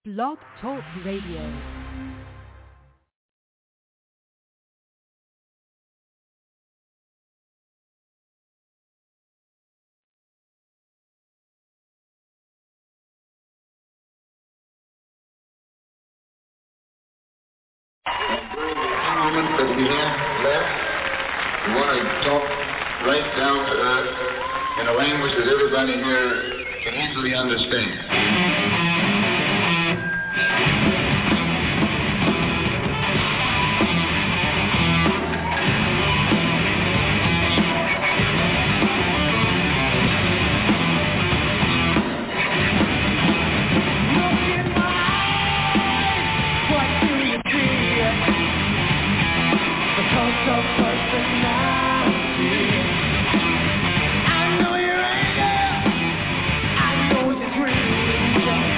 Blog Talk Radio. Moment that we have left, we want to talk right down to earth in a language that everybody here can easily understand. I know your anger, I know your dreams.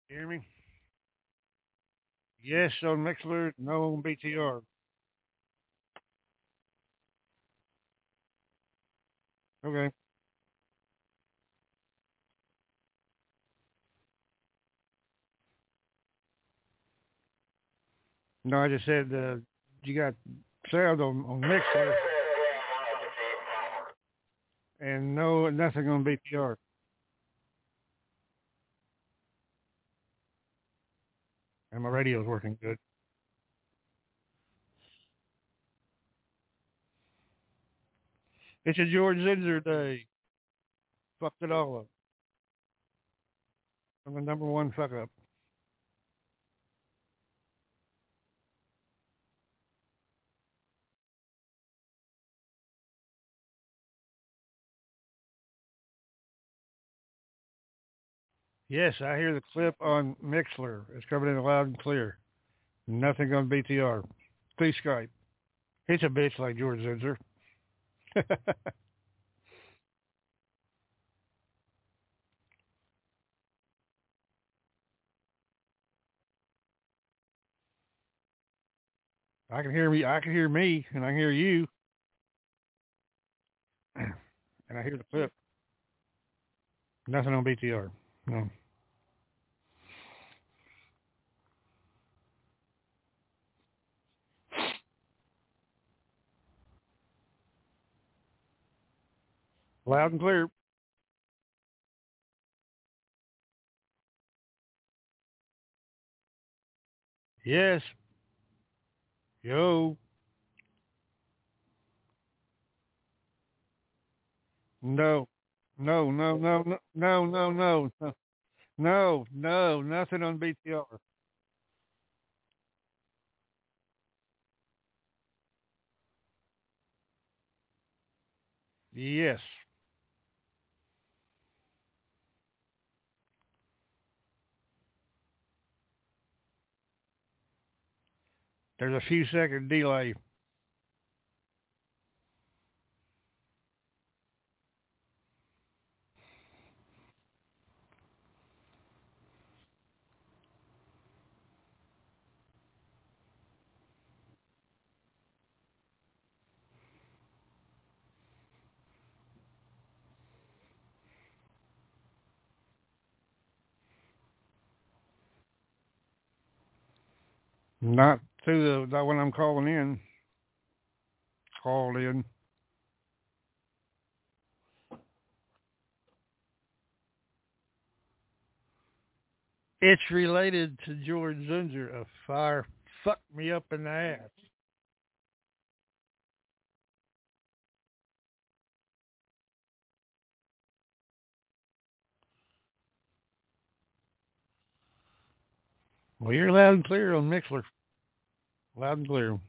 You hear me? Yes on Mixler, no on BTR. Okay. No, I just said you got sound on Mixler and no nothing on BTR. And my radio's working good. It's a George Zinsser day. Fucked it all up. I'm the number one fuck up. Yes, I hear the clip on Mixler. It's coming in loud and clear. Nothing on BTR. Please Skype. He's a bitch like George Zinsser. I can hear me. I can hear me, and I can hear you, and I hear the clip. Nothing on BTR. No. Loud and clear. Yes. Yo. No. No. No. No. No. No. No. No. No. No. Nothing on BTR. Yes. There's a few second delay. Not through the when I'm calling in. Called in. It's related to George Zinsser. A fire fucked me up in the ass. Well, you're loud and clear on Mixler. Loud and clear.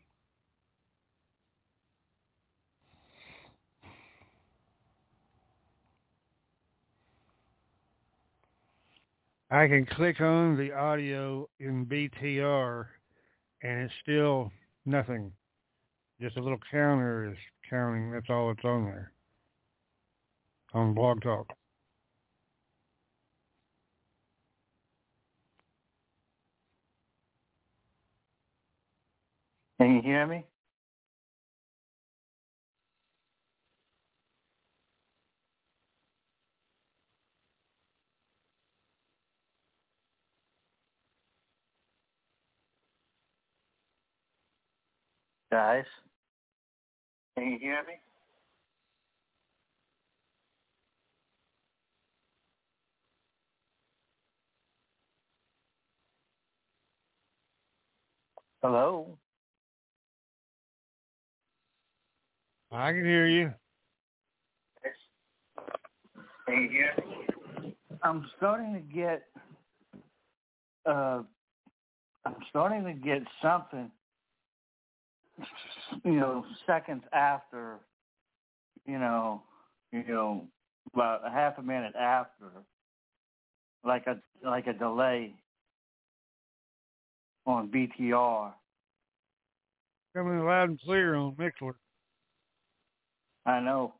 I can click on the audio in BTR and it's still nothing. Just a little counter is counting. That's all that's on there on Blog Talk. Can you hear me? Guys? Can you hear me? Hello? I can hear you. Can you hear me? I'm starting to get something, seconds after, about a half a minute after, like a delay on BTR. Coming loud and clear on Mixler. I know.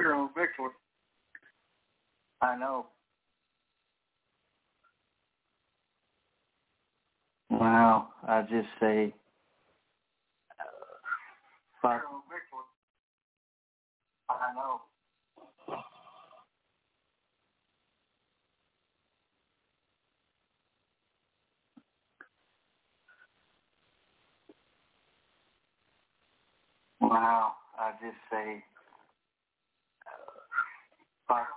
You're on Bigfoot. I know. Wow, I just say, fuck. You're on Bigfoot. I know. Wow, I just say, fuck.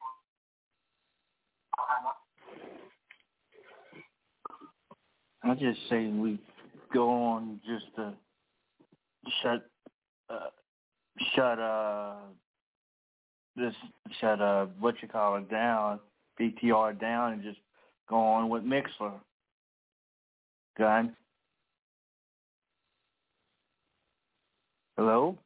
I just say we go on just to shut what you call it down, BTR down, and just go on with Mixler. Gun. Hello?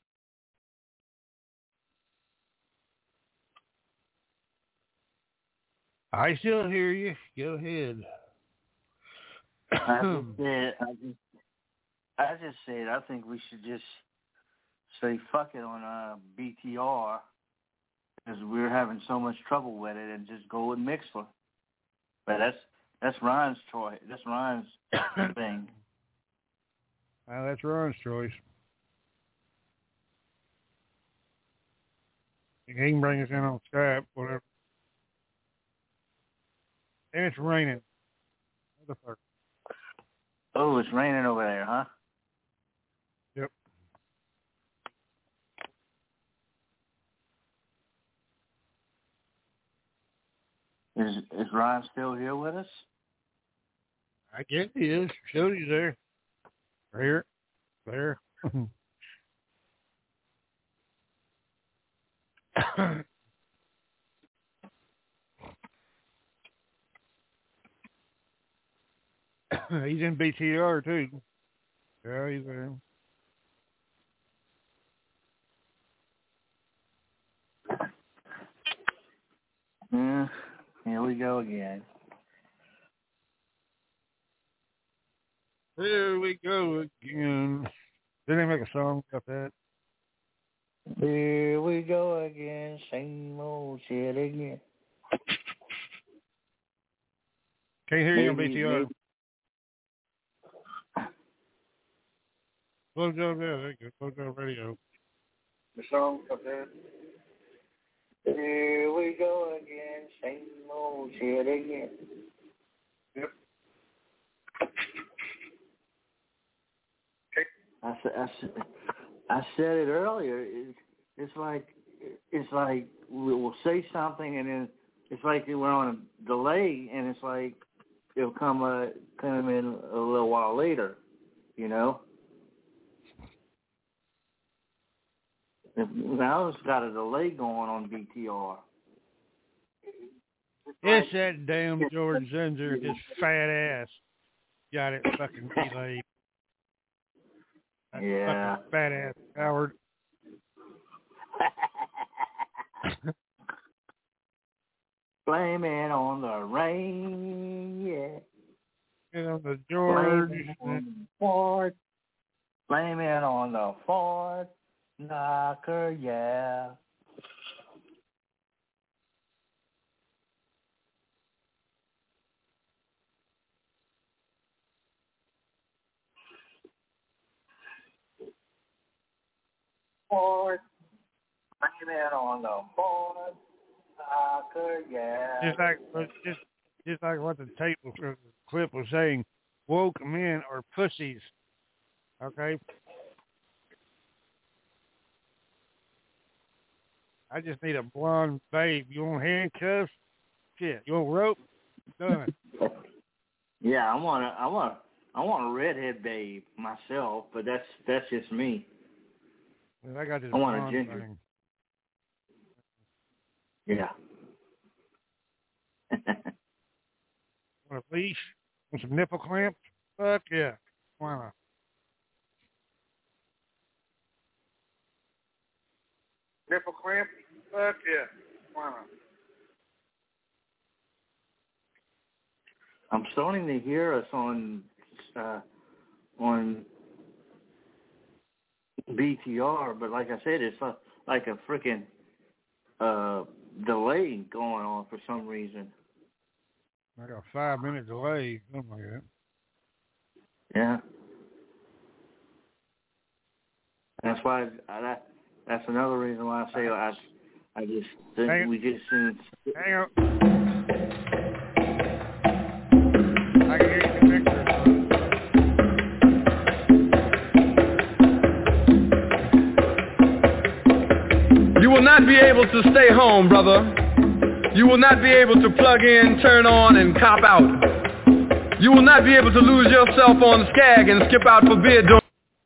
I still hear you. Go ahead. I just said I think we should just say fuck it on BTR because we're having so much trouble with it, and just go with Mixler. But that's Ryan's choice. That's Ryan's thing. Well, that's Ron's choice. He can bring us in on Skype, whatever. And it's raining. Motherfucker. Oh, it's raining over there, huh? Yep. Is Ryan still here with us? I guess he is. Shody's there. Here. There. He's in BTR too. Yeah, he's there. Yeah, here we go again. Here we go again. Did they make a song about that? Here we go again, same old shit again. Can't hear you on BTR. Close up, yeah, there you go. Close up radio. The song of that. Here we go again, same old shit again. Yep. I said it earlier. It's like we'll say something, and then it's like we're on a delay, and it's like it'll come in a little while later, you know. Now it's got a delay going on BTR. It's that damn George Zinser, his fat ass. Got it fucking delayed. That Yeah. fucking fat ass coward. Blame it on the rain, yeah. You know, the George. Blame it on the Ford. Blame it on the Ford knocker, yeah. Ford. Blame it on the Ford knocker, yeah. Just like what the tape clip was saying, woke men are pussies. Okay. I just need a blonde babe. You want handcuffs? Shit. You want rope? Done. Yeah, I want a redhead babe myself, but that's just me. Well, I got this I want a blonde ginger. thing. Yeah. Want a leash? Want some nipple clamps? Fuck yeah. Why not? Nipple cramp? Fuck yeah. Why not? I'm starting to hear us on BTR, but like I said, it's like a freaking delay going on for some reason. Like a 5-minute delay, something like that. Yeah. That's why that's another reason why I say I just think we just shouldn't. Hang on. I can hear you picture. You will not be able to stay home, brother. You will not be able to plug in, turn on, and cop out. You will not be able to lose yourself on Skag and skip out for beer during...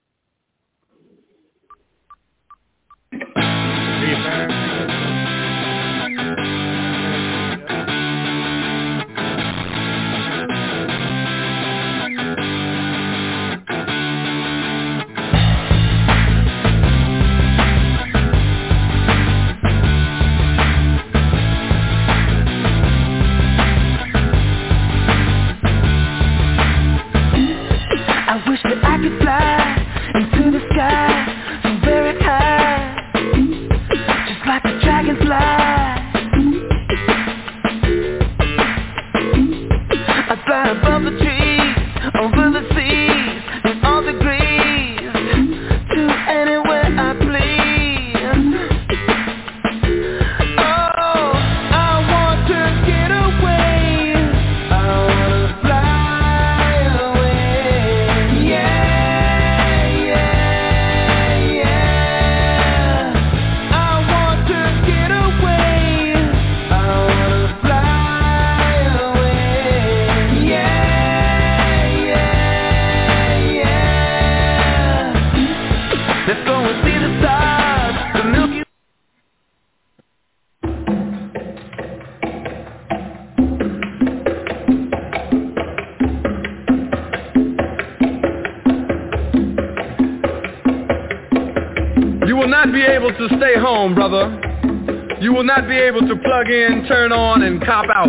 to stay home, brother. You will not be able to plug in, turn on, and cop out.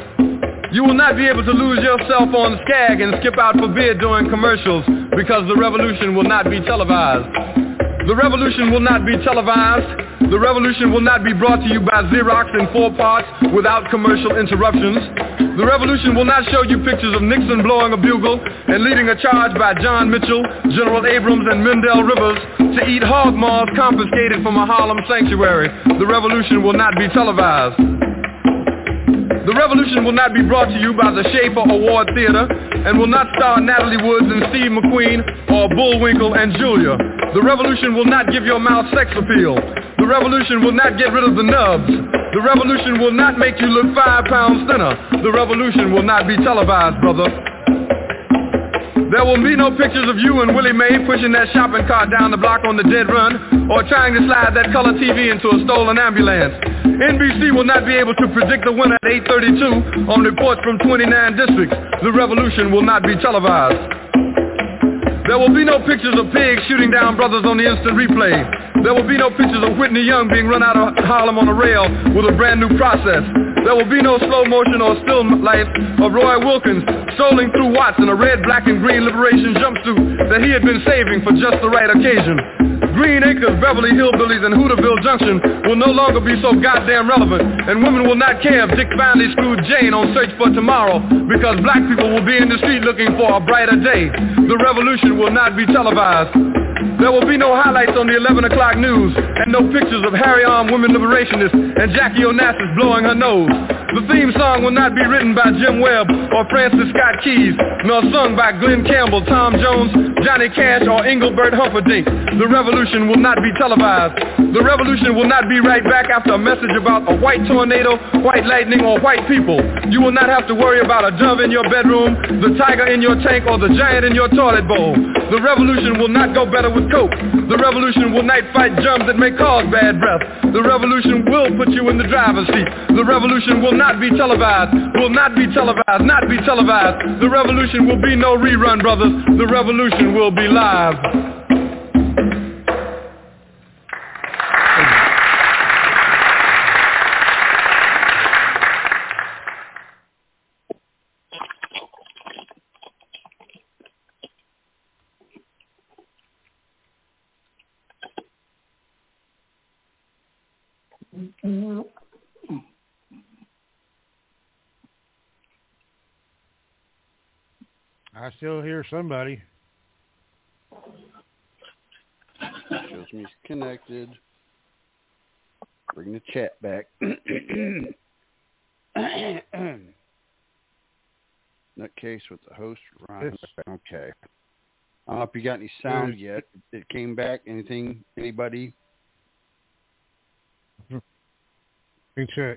You will not be able to lose yourself on Skag and skip out for beer during commercials because the revolution will not be televised. The revolution will not be televised. The revolution will not be brought to you by Xerox in 4 parts without commercial interruptions. The revolution will not show you pictures of Nixon blowing a bugle and leading a charge by John Mitchell, General Abrams, and Mendel Rivers to eat hog maws confiscated from a Harlem sanctuary. The revolution will not be televised. The revolution will not be brought to you by the Schaefer Award Theater and will not star Natalie Woods and Steve McQueen or Bullwinkle and Julia. The revolution will not give your mouth sex appeal. The revolution will not get rid of the nubs. The revolution will not make you look 5 pounds thinner. The revolution will not be televised, brother. There will be no pictures of you and Willie Mae pushing that shopping cart down the block on the dead run or trying to slide that color TV into a stolen ambulance. NBC will not be able to predict the winner at 8:32 on reports from 29 districts. The revolution will not be televised. There will be no pictures of pigs shooting down brothers on the instant replay. There will be no pictures of Whitney Young being run out of Harlem on a rail with a brand new process. There will be no slow motion or still life of Roy Wilkins strolling through Watts in a red, black, and green liberation jumpsuit that he had been saving for just the right occasion. Green Acres, Beverly Hillbillies, and Hooterville Junction will no longer be so goddamn relevant, and women will not care if Dick finally screwed Jane on Search for Tomorrow because black people will be in the street looking for a brighter day. The revolution will not be televised. There will be no highlights on the 11 o'clock news and no pictures of Harry-armed women liberationists and Jackie Onassis blowing her nose. The theme song will not be written by Jim Webb or Francis Scott Keys, nor sung by Glenn Campbell, Tom Jones, Johnny Cash, or Engelbert Humperdinck. The revolution will not be televised. The revolution will not be right back after a message about a white tornado, white lightning, or white people. You will not have to worry about a dove in your bedroom, the tiger in your tank, or the giant in your toilet bowl. The revolution will not go better with coke. The revolution will not fight germs that may cause bad breath. The revolution will put you in the driver's seat. The revolution will not be televised. Will not be televised. Not be televised. The revolution will be no rerun, brothers. The revolution will be live. I still hear somebody. Shows me it's connected. Bring the chat back. Nutcase with the host, Ryan. Okay. I don't know if you got any sound yet. It came back. Anything? Anybody? Let me check.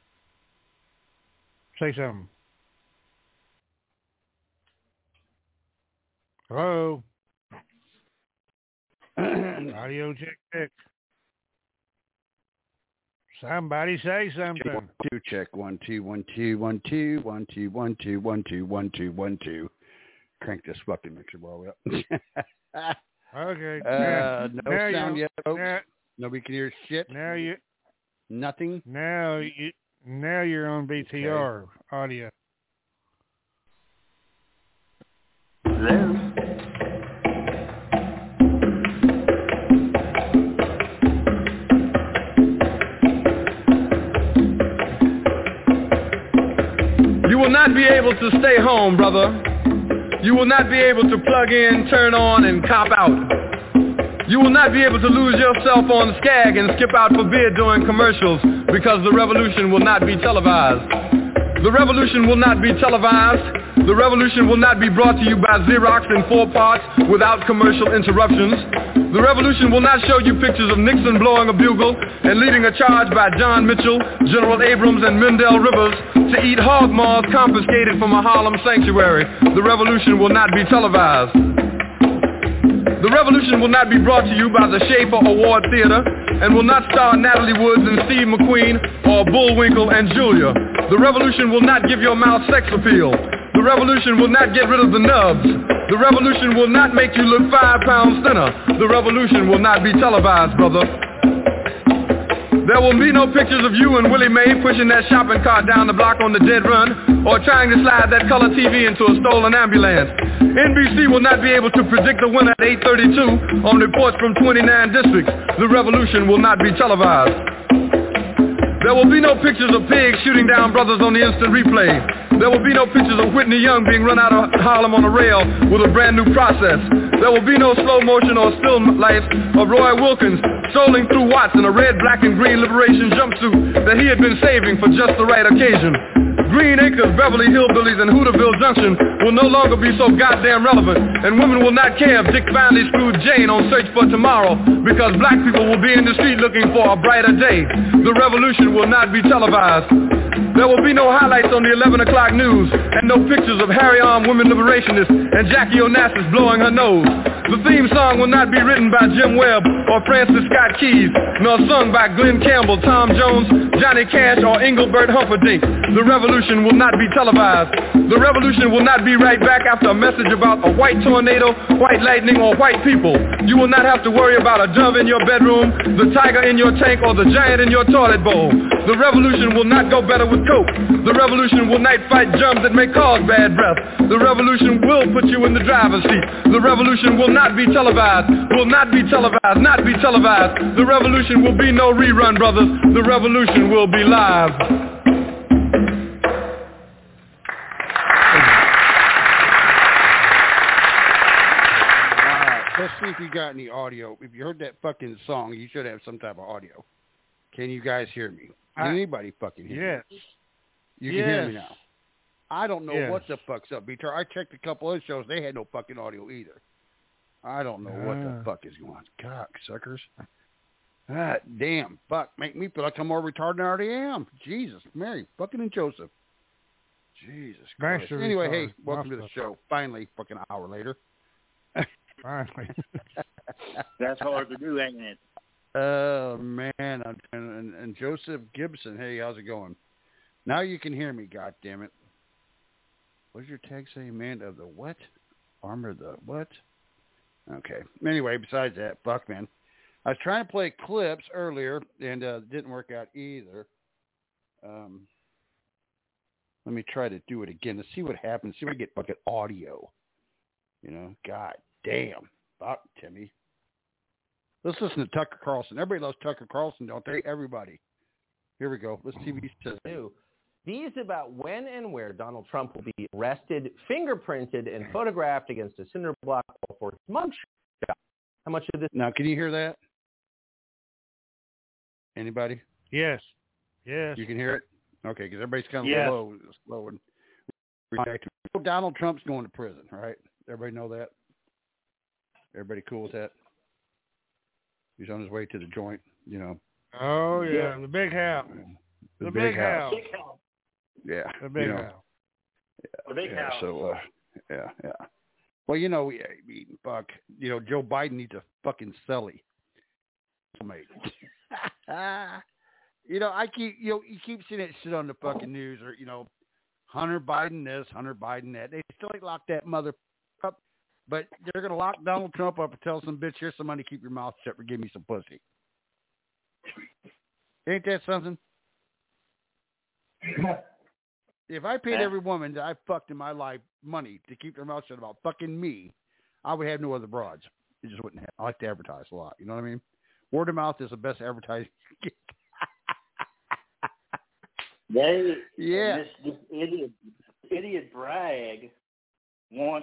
Say something. Hello? Audio check. Somebody say something. 1, 2, check. 1, 2, 1, 2, 1, 2, 1, 2, 1, 2, 1, 2, 1, 2, 1, 2. Crank this fucking mixer while we're up. Okay. No sound yet, folks. Nobody can hear shit. Nothing. Now you're on BTR audio. Hello. You will not be able to stay home, brother. You will not be able to plug in, turn on, and cop out. You will not be able to lose yourself on Skag and skip out for beer during commercials because the revolution will not be televised. The revolution will not be televised. The revolution will not be brought to you by Xerox in 4 parts without commercial interruptions. The revolution will not show you pictures of Nixon blowing a bugle and leading a charge by John Mitchell, General Abrams, and Mendel Rivers to eat hog maws confiscated from a Harlem sanctuary. The revolution will not be televised. The revolution will not be brought to you by the Schaefer Award Theater and will not star Natalie Woods and Steve McQueen or Bullwinkle and Julia. The revolution will not give your mouth sex appeal. The revolution will not get rid of the nubs. The revolution will not make you look 5 pounds thinner. The revolution will not be televised, brother. There will be no pictures of you and Willie Mae pushing that shopping cart down the block on the dead run or trying to slide that color TV into a stolen ambulance. NBC will not be able to predict the winner at 8:32 on reports from 29 districts. The revolution will not be televised. There will be no pictures of pigs shooting down brothers on the instant replay. There will be no pictures of Whitney Young being run out of Harlem on a rail with a brand new process. There will be no slow motion or still life of Roy Wilkins strolling through Watts in a red, black, and green liberation jumpsuit that he had been saving for just the right occasion. Green Acres, Beverly Hillbillies, and Hooterville Junction will no longer be so goddamn relevant, and women will not care if Dick finally screwed Jane on Search for Tomorrow, because black people will be in the street looking for a brighter day. The revolution will not be televised. There will be no highlights on the 11 o'clock news, and no pictures of Harry-armed women liberationists and Jackie Onassis blowing her nose. The theme song will not be written by Jim Webb or Francis Scott Keys, nor sung by Glenn Campbell, Tom Jones, Johnny Cash, or Engelbert Humperdinck. The revolution will not be televised. The revolution will not be right back after a message about a white tornado, white lightning, or white people. You will not have to worry about a dove in your bedroom, the tiger in your tank, or the giant in your toilet bowl. The revolution will not go better with coke. The revolution will not fight germs that may cause bad breath. The revolution will put you in the driver's seat. The revolution will not be televised. Will not be televised. Not be televised. The revolution will be no rerun, brothers. The revolution will be live. Let's see if you got any audio. If you heard that fucking song, you should have some type of audio. Can you guys hear me? Can anybody fucking hear me? You can hear me now. I don't know what the fuck's up, BTR. I checked a couple other shows. They had no fucking audio either. I don't know what the fuck is going on. God, suckers. God damn. Fuck. Make me feel like I'm more retarded than I already am. Jesus. Mary. Fucking and Joseph. Jesus Christ. Anyway, hey, welcome to the show. Finally, fucking an hour later. Finally. That's hard to do, ain't it? Oh, man. And Joseph Gibson. Hey, how's it going? Now you can hear me, goddammit. What does your tag say, man? Of the what? Armor the what? Okay. Anyway, besides that, fuck, man. I was trying to play clips earlier, and it didn't work out either. Let me try to do it again to see what happens. See if I get fucking audio. You know, god damn. Fuck, Timmy. Let's listen to Tucker Carlson. Everybody loves Tucker Carlson, don't they? Everybody. Here we go. Let's see what he says. These about when and where Donald Trump will be arrested, fingerprinted, and photographed against a cinder block for his mugshot. How much of this? Now, can you hear that? Anybody? Yes. Yes. You can hear it? Okay, because everybody's kind of slow and reacting. Donald Trump's going to prison, right? Everybody know that? Everybody cool with that? He's on his way to the joint, you know. Oh, yeah. The big house. The big house. Yeah. The big house. The big house. So, yeah. Well, you know, fuck, you know, Joe Biden needs a fucking celly. Mate. You know, you keep seeing that shit on the fucking news, or, you know, Hunter Biden this, Hunter Biden that. They still ain't lock that mother up, but they're going to lock Donald Trump up and tell some bitch, here's some money, keep your mouth shut, or give me some pussy. Ain't that something? If I paid every woman that I fucked in my life money to keep their mouth shut about fucking me, I would have no other broads. It just wouldn't happen. I like to advertise a lot. You know what I mean? Word of mouth is the best advertising you can get. This idiot Bragg wants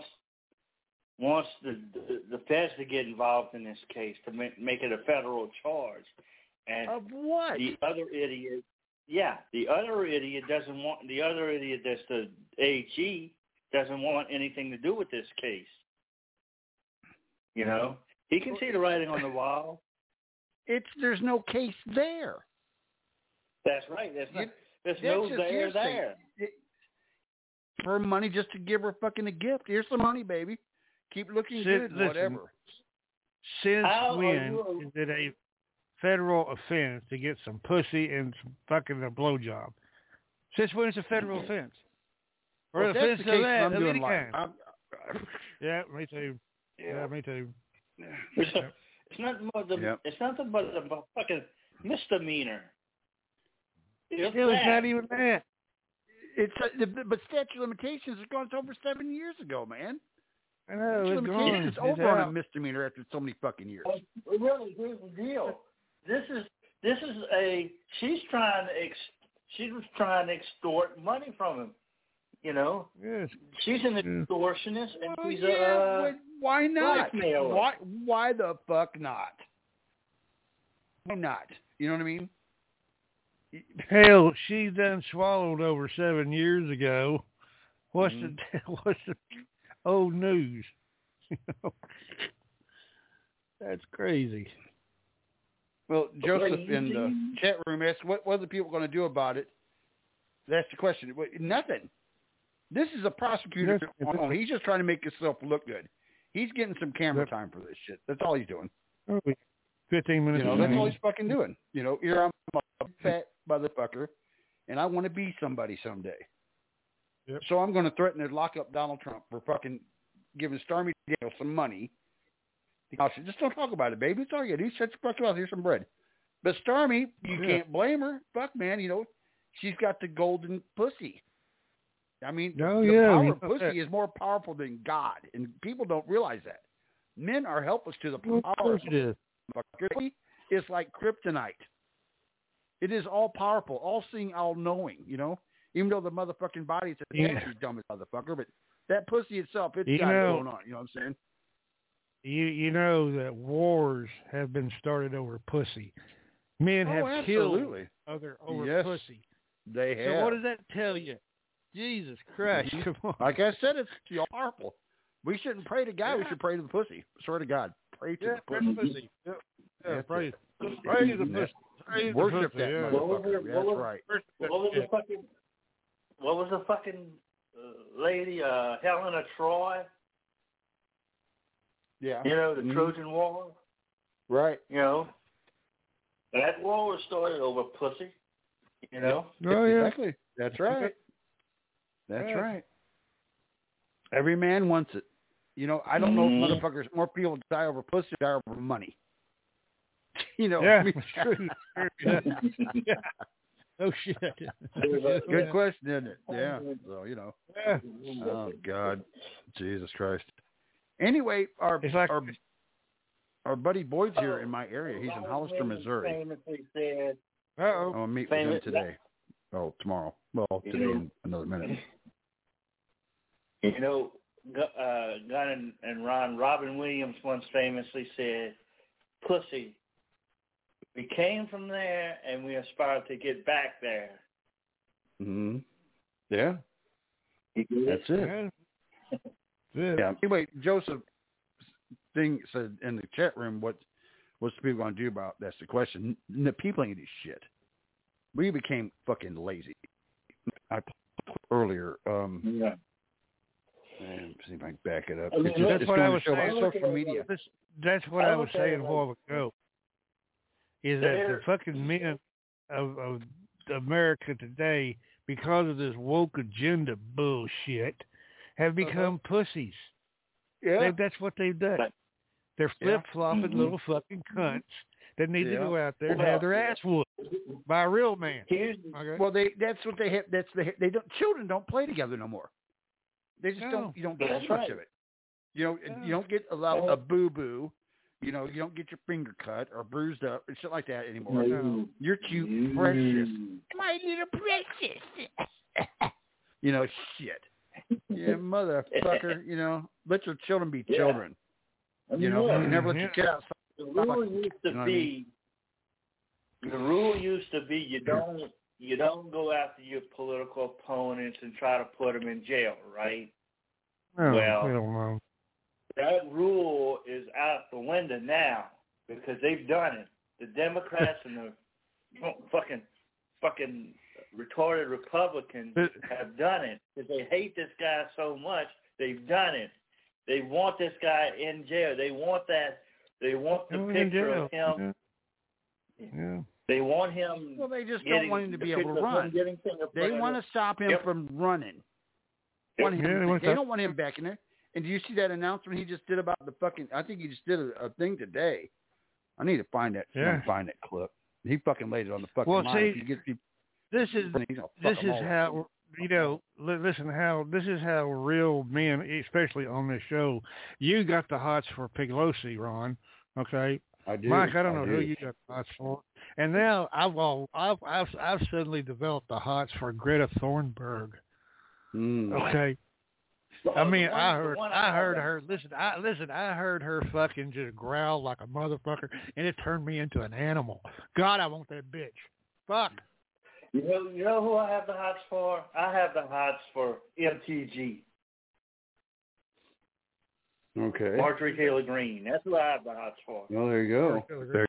the feds to get involved in this case to make it a federal charge. And of what? The other idiot doesn't want. The other idiot, that's the AG, doesn't want anything to do with this case. You know, he can see the writing on the wall. There's no case there. That's right. There's no there. For money, just to give her fucking a gift. Here's some money, baby. Keep looking good, whatever. Since when is it a federal offense to get some pussy and some fucking a blowjob? Since when is a federal offense? Or well, offense to that of any kind. Yeah, me too. Yeah, me too. It's nothing but a fucking misdemeanor. It's not even that. But statute of limitations has gone over 7 years ago, man. I know, it's over on a misdemeanor after so many fucking years. Really, here's the deal. This is she's trying to extort money from him. You know, yes. She's an extortionist, and she's why not? Blackmailer. Why the fuck not? Why not? You know what I mean? Hell, she done swallowed over 7 years ago. What's the old news? That's crazy. Well, Joseph in the chat room asked, what are the people going to do about it? That's the question. Nothing. This is a prosecutor. He's just trying to make himself look good. He's getting some camera time for this shit. That's all he's doing. 15 minutes. You know, that's all he's fucking doing. You know, here I'm a fat motherfucker, and I want to be somebody someday. Yep. So I'm going to threaten to lock up Donald Trump for fucking giving Stormy Daniels some money. Just don't talk about it, baby. It's all good. He said, fuck you out. Here's some bread. But Stormy, you can't blame her. Fuck, man. You know, she's got the golden pussy. I mean, the power of pussy is more powerful than God, and people don't realize that. Men are helpless to the power of pussy. It's like kryptonite. It is all powerful, all seeing, all knowing, you know? Even though the motherfucking body is dumb as motherfucker, but that pussy itself, it's got it going on. You know what I'm saying? You know that wars have been started over pussy. Men have killed over pussy. They have. So what does that tell you? Jesus Christ! Come on. Like I said, it's powerful. We shouldn't pray to God. We should pray to the pussy. Swear to God, pray to the pussy. Pray to the pussy. Worship that motherfucker. That's right. What was the fucking lady, Helena Troy? Yeah. You know, the Trojan War? Right. You know, that war was started over pussy, you know? Oh, yeah. Exactly. That's right. That's right. Every man wants it. You know, I don't know if motherfuckers, more people die over pussy or die over money. You know. Yeah, it's true. Yeah. Oh, shit. Good question, isn't it? Yeah. So, you know. Yeah. Oh, God. Jesus Christ. Anyway, our buddy Boyd's here in my area. He's in Hollister, Missouri. Famously said, Uh-oh. I'm going to meet with him today. Oh, tomorrow. Well, today in another minute. You know, Gunn and Ron, Robin Williams once famously said, "Pussy, we came from there and we aspire to get back there." Mm-hmm. Yeah. That's it. Yeah. Anyway, Joseph Thing said in the chat room, what's the people going to do about that's the question. The people ain't do shit. We became fucking lazy. I talked earlier. Yeah. And see if I can back it up. That's what I was saying. Social media. That's what I was saying a while ago. Is that the fucking men of America today, because of this woke agenda bullshit, have become pussies. Yeah. That's what they've done. They're flip-flopping little fucking cunts that need to go out there and have their ass whooped by a real man. Okay? Well, that's what they have. They don't. Children don't play together no more. They just don't. You don't get much of it. You don't get a boo-boo. You don't get your finger cut or bruised up and shit like that anymore. No. You're cute, precious. My little precious. Shit. Yeah, motherfucker. Let your children be children. You never let your kid outside. The rule used to be you don't go after your political opponents and try to put them in jail, right? No, well, I don't know. That rule is out the window now because they've done it. The Democrats and the fucking retarded Republicans have done it because they hate this guy so much. They've done it. They want this guy in jail. They want that. They want the picture of him. Yeah. They want him. Well, they just don't want him to be able to run. They want to stop him from running. They don't want him back in there. And do you see that announcement he just did about the fucking? I think he just did a thing today. I need to find that. Yeah. Find that clip. He fucking laid it on the fucking line. See, this is how this is how real men, especially on this show. You got the hots for Pelosi, Ron. Okay, I do. Mike, I don't know who you got the hots for. And now I've suddenly developed the hots for Greta Thunberg. Okay. I mean, I heard her. Listen, I heard her fucking just growl like a motherfucker, and it turned me into an animal. God, I want that bitch. Fuck. You know who I have the hots for? I have the hots for MTG. Okay. Marjorie Taylor Greene. That's who I have the hots for. Well, there you go.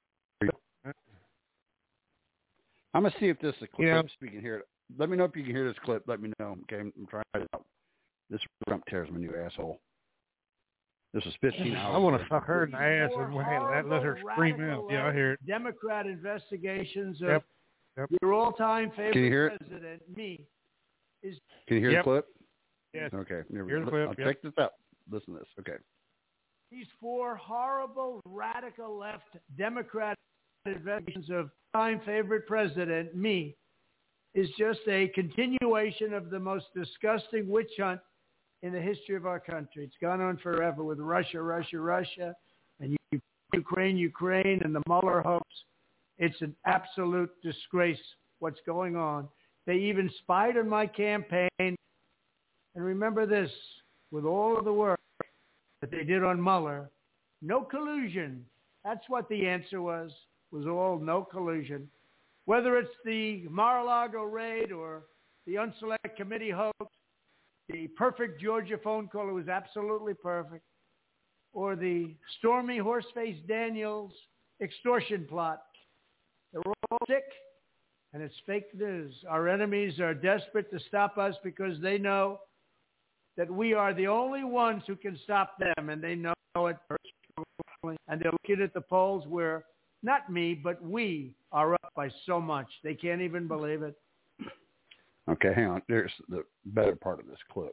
I'm gonna see if this is a clip. So you can hear it. Let me know if you can hear this clip. Let me know. Okay, I'm trying it out. This Trump tears my new asshole. This is 15 hours. I want to fuck her in the ass and let her scream out. Yeah, I hear it. Democrat investigations of your all-time favorite president, me. Can you hear the clip? Yes. Okay. Hear the clip. Check this out. Listen to this. Okay. These 4 horrible, radical left Democrat investigations of time favorite president, me, is just a continuation of the most disgusting witch hunt in the history of our country. It's gone on forever with Russia, and Ukraine, and the Mueller hoax. It's an absolute disgrace what's going on. They even spied on my campaign. And remember this, with all of the work that they did on Mueller, no collusion. That's what the answer was all no collusion. Whether it's the Mar-a-Lago raid or the Unselect Committee hoax, the perfect Georgia phone call, it was absolutely perfect, or the Stormy Horseface Daniels extortion plot. They're all sick, and it's fake news. Our enemies are desperate to stop us because they know that we are the only ones who can stop them, and they know it personally. And they're looking at the polls where not me, but we are up by so much. They can't even believe it. Okay, hang on. There's the better part of this clip.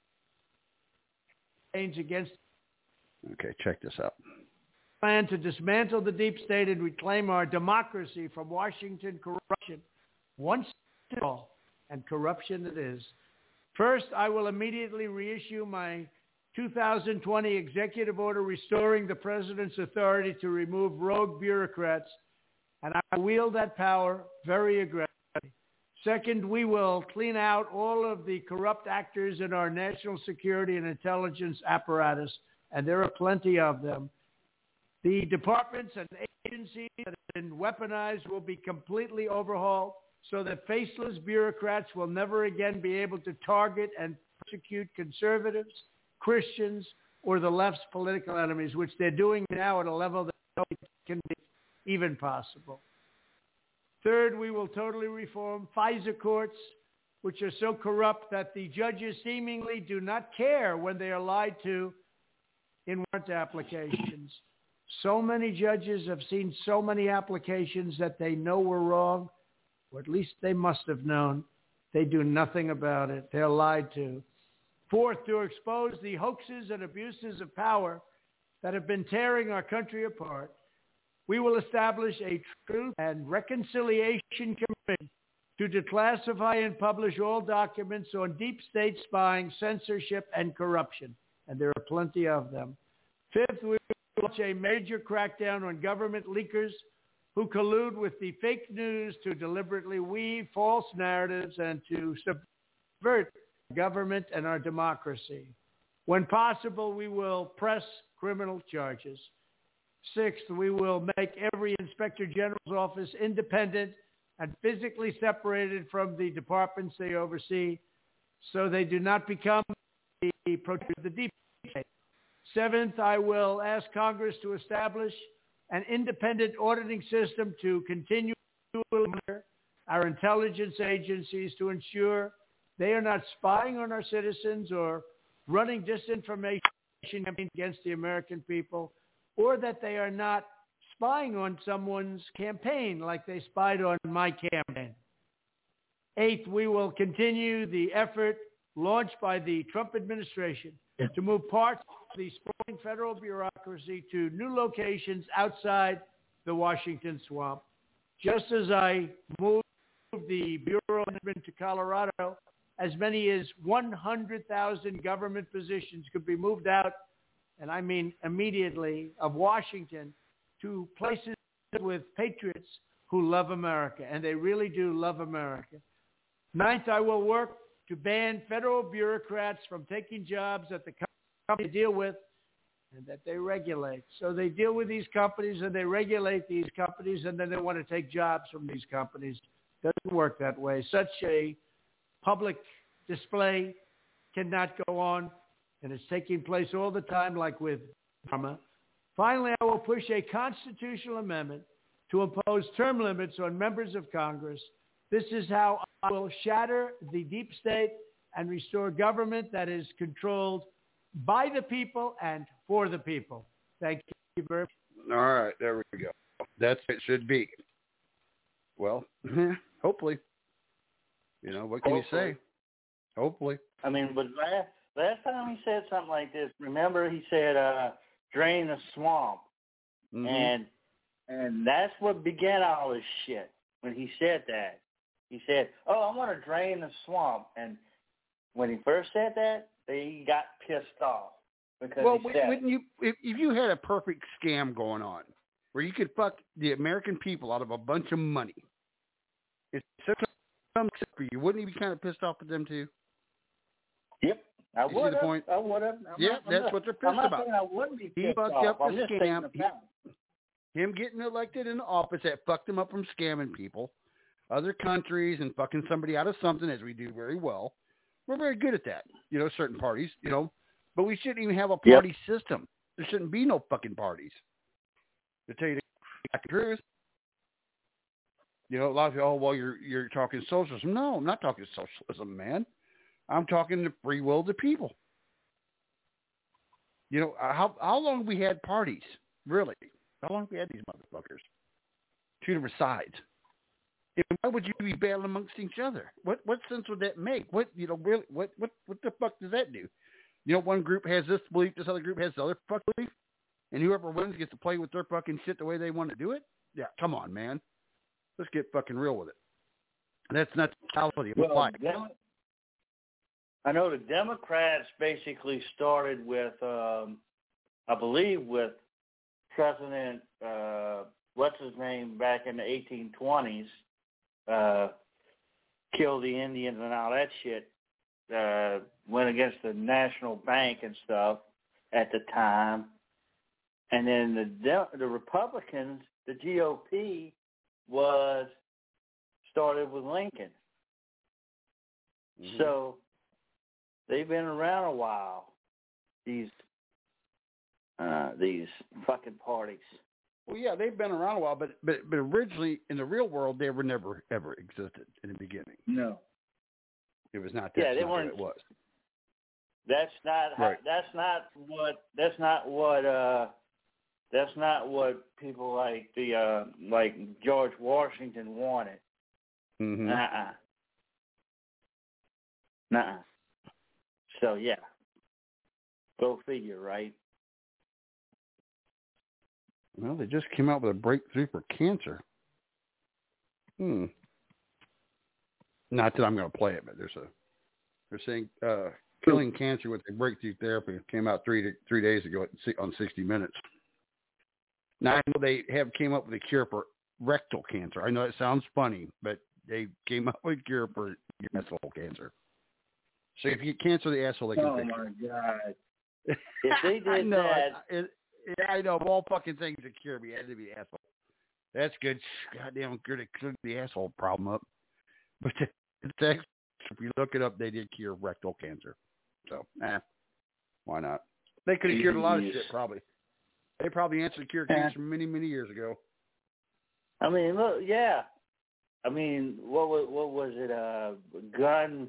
Against. Okay, check this out. Plan to dismantle the deep state and reclaim our democracy from Washington corruption. Once and all, and corruption it is. First, I will immediately reissue my 2020 executive order restoring the president's authority to remove rogue bureaucrats and I wield that power very aggressively. Second, we will clean out all of the corrupt actors in our national security and intelligence apparatus, and there are plenty of them. The departments and agencies that have been weaponized will be completely overhauled so that faceless bureaucrats will never again be able to target and persecute conservatives, Christians, or the left's political enemies, which they're doing now at a level that nobody can be even possible. Third, we will totally reform FISA courts, which are so corrupt that the judges seemingly do not care when they are lied to in warrant applications. So many judges have seen so many applications that they know were wrong, or at least they must have known. They do nothing about it. They're lied to. Fourth, to expose the hoaxes and abuses of power that have been tearing our country apart, we will establish a Truth and Reconciliation Commission to declassify and publish all documents on deep state spying, censorship, and corruption. And there are plenty of them. Fifth, we will launch a major crackdown on government leakers who collude with the fake news to deliberately weave false narratives and to subvert government and our democracy. When possible, we will press criminal charges. Sixth, we will make every Inspector General's office independent and physically separated from the departments they oversee so they do not become the deep state. Seventh, I will ask Congress to establish an independent auditing system to continue to monitor our intelligence agencies to ensure they are not spying on our citizens or running disinformation campaigns against the American people, or that they are not spying on someone's campaign like they spied on my campaign. Eighth, we will continue the effort launched by the Trump administration to move parts of the sprawling federal bureaucracy to new locations outside the Washington swamp. Just as I moved the Bureau of Management to Colorado, as many as 100,000 government positions could be moved out, and I mean immediately, of Washington to places with patriots who love America, and they really do love America. Ninth, I will work to ban federal bureaucrats from taking jobs that the company deal with and that they regulate. So they deal with these companies and they regulate these companies, and then they want to take jobs from these companies. Doesn't work that way. Such a public display cannot go on, and it's taking place all the time, like with Obama. Finally, I will push a constitutional amendment to impose term limits on members of Congress. This is how I will shatter the deep state and restore government that is controlled by the people and for the people. Thank you very much. All right, there we go. That's what it should be. Well, hopefully. You know, what can you say? Hopefully. I mean, but last time he said something like this, remember he said, drain the swamp. Mm-hmm. And that's what began all this shit when he said that. He said, I want to drain the swamp. And when he first said that, they got pissed off. Because if you had a perfect scam going on where you could fuck the American people out of a bunch of money, it's such a for you, wouldn't you be kind of pissed off at them too? Yep. I would have. I would have. Yeah, that's what they're pissed about. I wouldn't be pissed he fucked off. up the scam. Him getting elected in office that fucked him up from scamming people, other countries, and fucking somebody out of something, as we do very well. We're very good at that, you know, certain parties, you know. But we shouldn't even have a party system. There shouldn't be no fucking parties. To tell you the truth. You know, a lot of people, you're talking socialism. No, I'm not talking socialism, man. I'm talking the free will of the people. You know, how long have we had parties? Really? How long have we had these motherfuckers? Two different sides. And why would you be battling amongst each other? What sense would that make? What the fuck does that do? You know, one group has this belief, this other group has the other fucking belief, and whoever wins gets to play with their fucking shit the way they want to do it? Yeah, come on, man. Let's get fucking real with it. That's not the reality of life. I know the Democrats basically started with, I believe, with President what's his name back in the 1820s, killed the Indians and all that shit, went against the National Bank and stuff at the time. And then the Republicans, the GOP, was started with Lincoln. Mm-hmm. So they've been around a while, these fucking parties. Well, yeah, they've been around a while, but originally in the real world, they were never ever existed in the beginning. No, it was not. They weren't. It was. That's not. Right. That's not what people like like George Washington wanted. Mm-hmm. Nuh-uh. So yeah, go figure, right? Well, they just came out with a breakthrough for cancer. Not that I'm going to play it, but they're saying killing cancer with a breakthrough therapy. It came out three days ago on 60 Minutes. Now I know they came up with a cure for rectal cancer. I know it sounds funny, but they came up with a cure for asshole cancer. So if you get cancer of the asshole, they can fix it. Oh my God! If they did I know, of all fucking things to cure me, it had to be asshole. That's good. Goddamn good to clear the asshole problem up. But if you look it up, they did cure rectal cancer. So, why not? They could have cured a lot of shit, probably. They probably answered cure cancer many, many years ago. I mean, look, yeah. I mean, what was it? Gunn.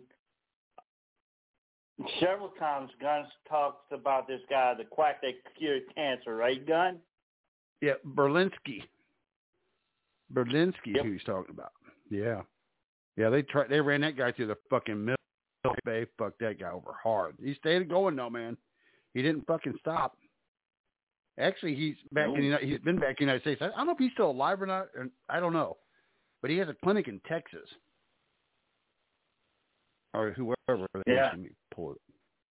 Several times, Gunn talks about this guy, the quack that cured cancer, right, Gunn? Yeah, Berlinski. Yep. Who he's talking about. Yeah. Yeah, they ran that guy through the fucking middle. They fucked that guy over hard. He stayed going though, man. He didn't fucking stop. Actually, he's back he's been back in the United States. I don't know if he's still alive or not. I don't know. But he has a clinic in Texas. Or whoever. Yeah. Let me pull it.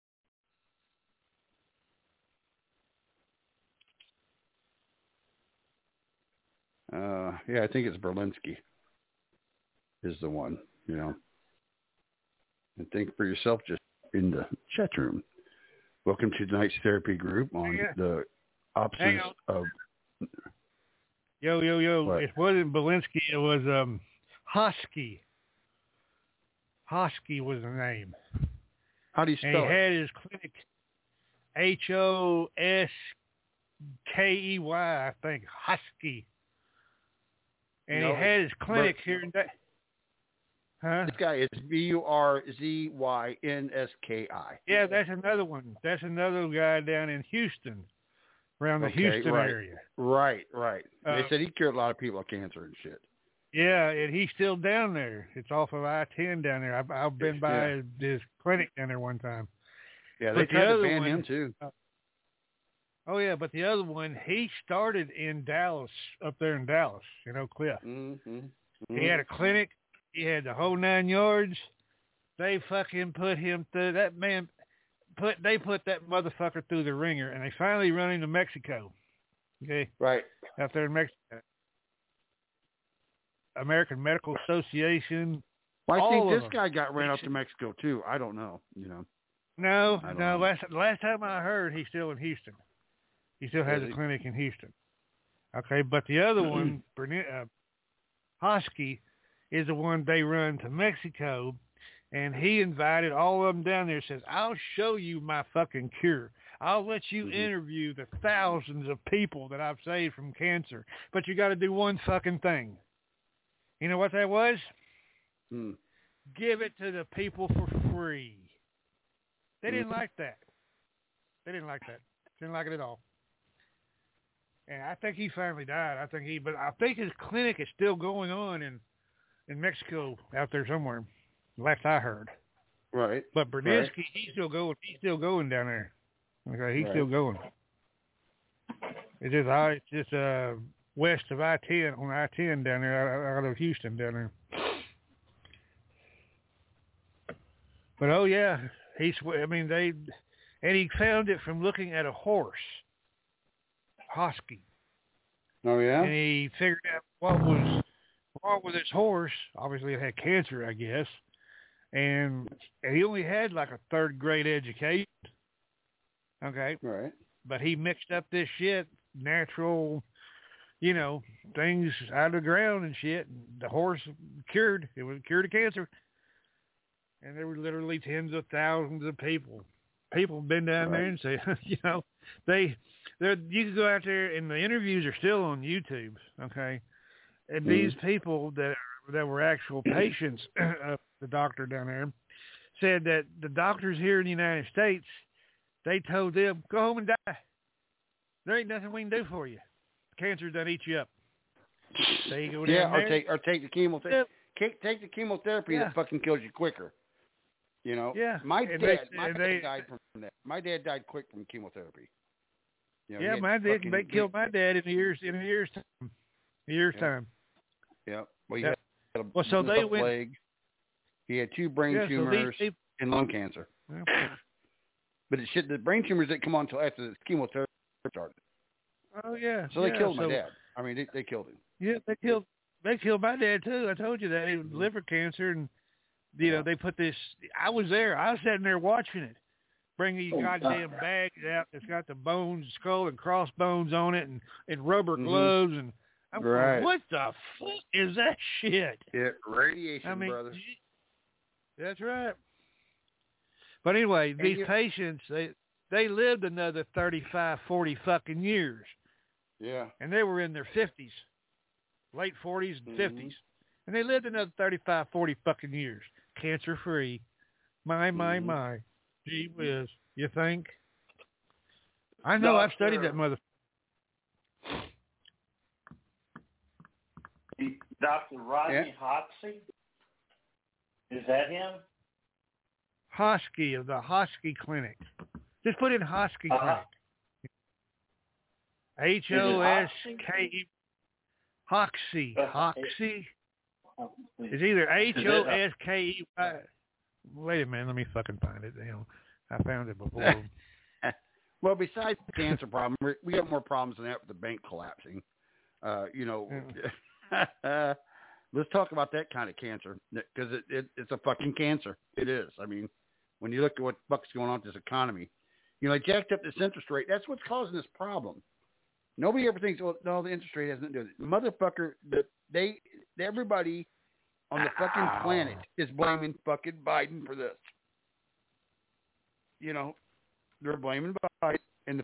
Yeah, I think it's Berlinski is the one, you know. And think for yourself just in the chat room. Welcome to tonight's therapy group on the opposites of... Yo. What? It wasn't Berlinski. It was Hosky. Hosky was the name. How do you spell it? And he had his clinic, Hoskey, I think, Hosky. And he had his clinic here in that. Huh? This guy is Burzynski. Yeah, that's another one. That's another guy down in Houston, around the Houston area. Right. They said he cured a lot of people of cancer and shit. Yeah, and he's still down there. It's off of I-10 down there. I've been by his clinic down there one time. Yeah, they tried to ban him too. Oh, yeah, but the other one, he started in Dallas, up there in Dallas, you know, Cliff. Mm-hmm. He had a clinic. He had the whole 9 yards. They fucking put him through, they put that motherfucker through the ringer, and they finally run him to Mexico. Okay? Right. Out there in Mexico. American Medical Association. Well, I think this guy got ran up to Mexico, too. I don't know, you know. No. Last time I heard, he's still in Houston. He still has a clinic in Houston. Okay, but the other one, Hosky, is the one they run to Mexico, and he invited all of them down there. Says, I'll show you my fucking cure. I'll let you interview the thousands of people that I've saved from cancer, but you got to do one fucking thing. You know what that was? Give it to the people for free. They didn't like that. Didn't like it at all. And I think he finally died. But I think his clinic is still going on in Mexico out there somewhere. Last I heard. Right. But Berlinski, he's still going. He's still going down there. Okay, he's still going. It's just west of I-10 on I-10 down there, out of Houston down there. But he found it from looking at a horse. Hosky. Oh, yeah? And he figured out what was wrong with his horse. Obviously, it had cancer, I guess. And he only had like a third-grade education. Okay? Right. But he mixed up this shit, natural, things out of the ground and shit. And the horse cured. It was cured of cancer. And there were literally tens of thousands of people. People have been down there and say, you can go out there, and the interviews are still on YouTube, okay? And these people that were actual patients of the doctor down there said that the doctors here in the United States, they told them, go home and die. There ain't nothing we can do for you. Cancer done eat you up. So you go down there. Or take the chemotherapy. Take the chemotherapy that fucking kills you quicker. Yeah. My dad died from that. My dad died quick from chemotherapy. My dad. They killed my dad in a year's time. Yeah. Well, he had so they went. Leg. He had 2 brain tumors and lung cancer. Yeah. But the brain tumors didn't come on until after the chemotherapy started. Oh yeah. So they killed my dad. I mean, they killed him. Yeah, they killed my dad too. I told you that. He was liver cancer, and they put this. I was there. I was sitting there watching it. Bring these goddamn bags out that's got the bones, skull and crossbones on it, and rubber gloves, and I'm going, what the fuck is that shit? Yeah, radiation, brother. That's right. But anyway, these patients, they lived another 35, 40 fucking years. Yeah. And they were in their 50s, late 40s and 50s. And they lived another 35, 40 fucking years, cancer-free. My. Gee whiz. You think? I know. I've studied that mother. Dr. Rodney Hoxie? Is that him? Hosky of the Hosky Clinic. Just put in Hosky Clinic. H-O-S-K-E. Hoxie. Hoxie. It's either H-O-S-K-E-Y. Wait a minute. Let me fucking find it. I found it before. Well, besides the cancer problem, we got more problems than that with the bank collapsing. Let's talk about that kind of cancer, because it's a fucking cancer. It is. I mean, when you look at what the fuck's going on with this economy, they jacked up this interest rate. That's what's causing this problem. Nobody ever thinks, well, no, the interest rate has nothing to do with it. Motherfucker, everybody on the fucking planet is blaming fucking Biden for this. They're blaming Biden, and the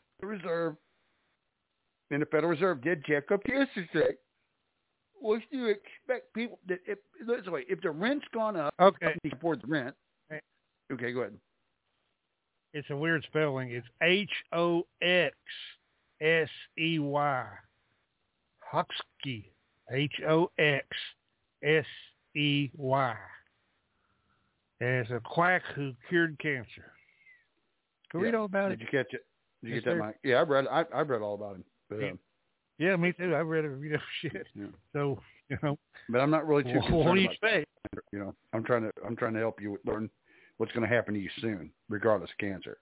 Federal Reserve did jack up the interest rate. What do you expect people that if the rent's gone up, you can afford the rent. Okay, go ahead. It's a weird spelling. It's Hoxsey. Hoxsey. Hoxsey. And it's a quack who cured cancer. Go read all about it. Did you catch it? Did you get that, Mike? Yeah, I've read all about him. But, yeah, me too. I've read shit. Yeah. So, But I'm not really too concerned. What do you expect? I'm trying to help you learn what's going to happen to you soon, regardless of cancer.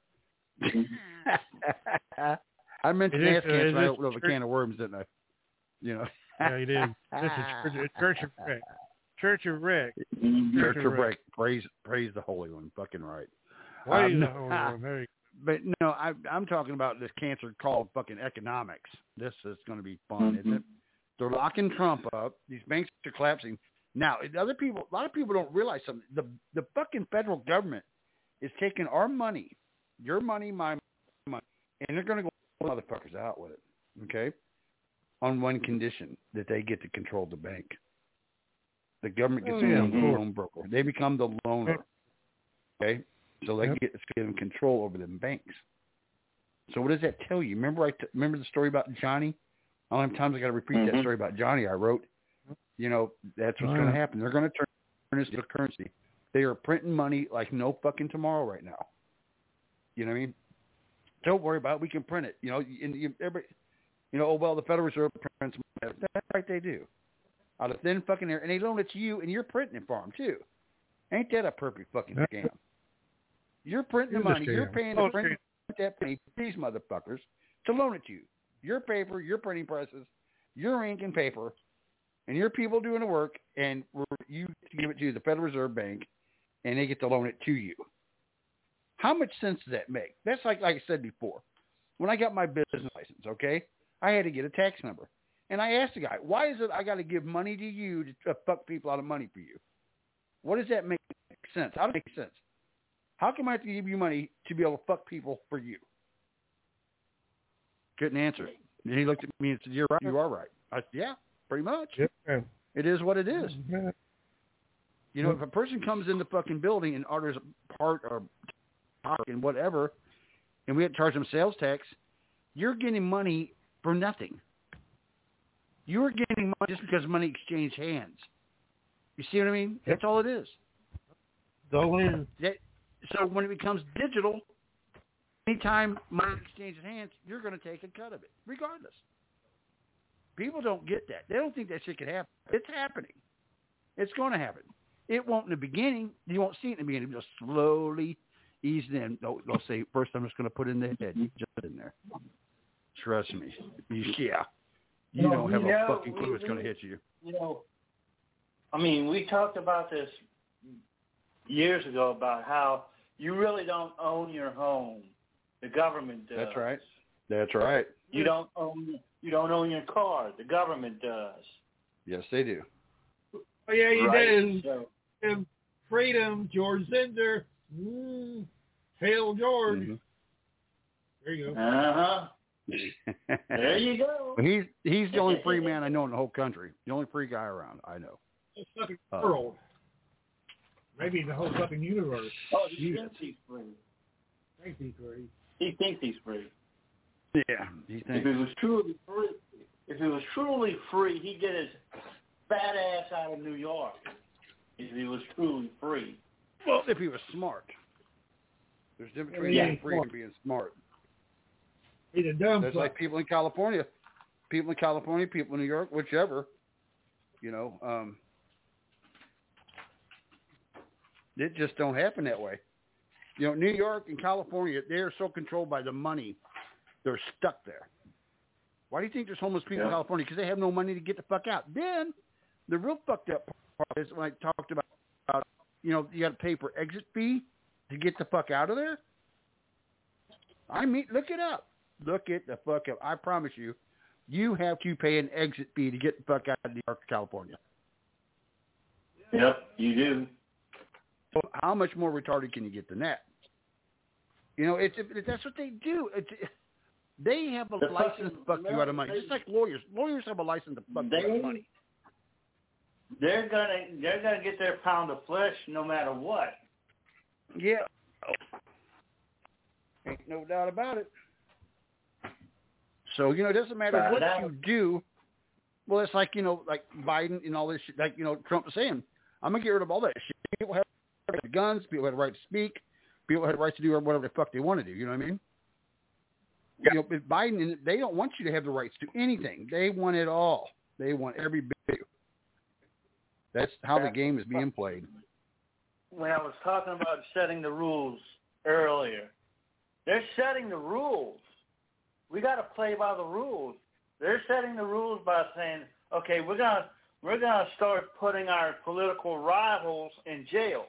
I mentioned ass cancer. I opened up a can of worms, didn't I? Yeah, you did. This is Church of Wreck. Church of Wreck. Church of Wreck. Praise the Holy One. Fucking right. Praise the Holy One. There you go. But no, I'm talking about this cancer called fucking economics. This is going to be fun, isn't it? They're locking Trump up. These banks are collapsing. Now, a lot of people don't realize something. The fucking federal government is taking our money, your money, my money, and they're going to go motherfuckers out with it, okay? On one condition, that they get to control the bank. The government gets to become the loan broker. They become the loaner, okay? So they get control over them banks. So what does that tell you? Remember the story about Johnny? How many times I got to repeat that story about Johnny I wrote? That's what's going to happen. They're going to turn this into currency. They are printing money like no fucking tomorrow right now. You know what I mean? Don't worry about it. We can print it. The Federal Reserve prints money. That's right, they do. Out of thin fucking air. And they loan it to you, and you're printing it for them, too. Ain't that a perfect fucking scam? You're printing the money. You're paying to print that money to these motherfuckers to loan it to you. Your paper, your printing presses, your ink and paper, and your people doing the work, and you give it to the Federal Reserve Bank, and they get to loan it to you. How much sense does that make? That's like I said before. When I got my business license, okay, I had to get a tax number. And I asked the guy, why is it I got to give money to you to fuck people out of money for you? What does that make sense? How does it make sense? How come I have to give you money to be able to fuck people for you? Couldn't answer it. And he looked at me and said, you're right. You are right. I said, yeah, pretty much. Yep. It is what it is. You know, if a person comes in the fucking building and orders a part or and whatever, and we had to charge them sales tax, you're getting money for nothing. You're getting money just because money exchanged hands. You see what I mean? Yep. That's all it is. Go in. So when it becomes digital, anytime money exchanges hands, you're going to take a cut of it, regardless. People don't get that. They don't think that shit could happen. It's happening. It's going to happen. It won't in the beginning. You won't see it in the beginning. It'll slowly ease in. They'll say, first I'm just going to put in the head. Just in there. Trust me. Yeah. You don't have a fucking clue it's going to hit you. You know, I mean, we talked about this years ago about how you really don't own your home. The government does. That's right. That's right. You don't own your car. The government does. Yes, they do. Oh yeah, you right. do. So, freedom, George Zinder. Hail George. Mm-hmm. There you go. Uh-huh. There you go. He's the only free man I know in the whole country. The only free guy around I know. The fucking world. Maybe the whole fucking universe. Oh, he thinks he's free. Thinks he's free. He thinks he's free. Yeah, he thinks. If it was truly free, he'd get his fat ass out of New York. If he was truly free. Well, if he was smart. There's a difference between being free and being smart. He's a dumb. There's like people in California, people in New York, whichever. You know, it just don't happen that way. You know, New York and California, they are so controlled by the money, they're stuck there. Why do you think there's homeless people in California? Because they have no money to get the fuck out. Then, the real fucked up part is when I talked about, you know, you got to pay for exit fee to get the fuck out of there. I mean, look it up. Look it the fuck up. I promise you, you have to pay an exit fee to get the fuck out of New York, California. Yep, you do. So how much more retarded can you get than that? You know, that's what they do. They have a license to fuck you out of money. Just like lawyers. Lawyers have a license to fuck you out of money. They're gonna get their pound of flesh no matter what. Yeah. Ain't no doubt about it. So, you know, it doesn't matter what you do. Well, it's like, you know, like Biden and all this shit, like, you know, Trump was saying, I'm going to get rid of all that shit. People have guns, people have the right to speak, people have the right to do whatever the fuck they want to do, you know what I mean? Yeah. You know, with Biden, they don't want you to have the rights to anything. They want it all. They want every bit of you. That's how the game is being played. When I was talking about setting the rules earlier, they're setting the rules. We got to play by the rules. They're setting the rules by saying, okay, we're gonna start putting our political rivals in jail.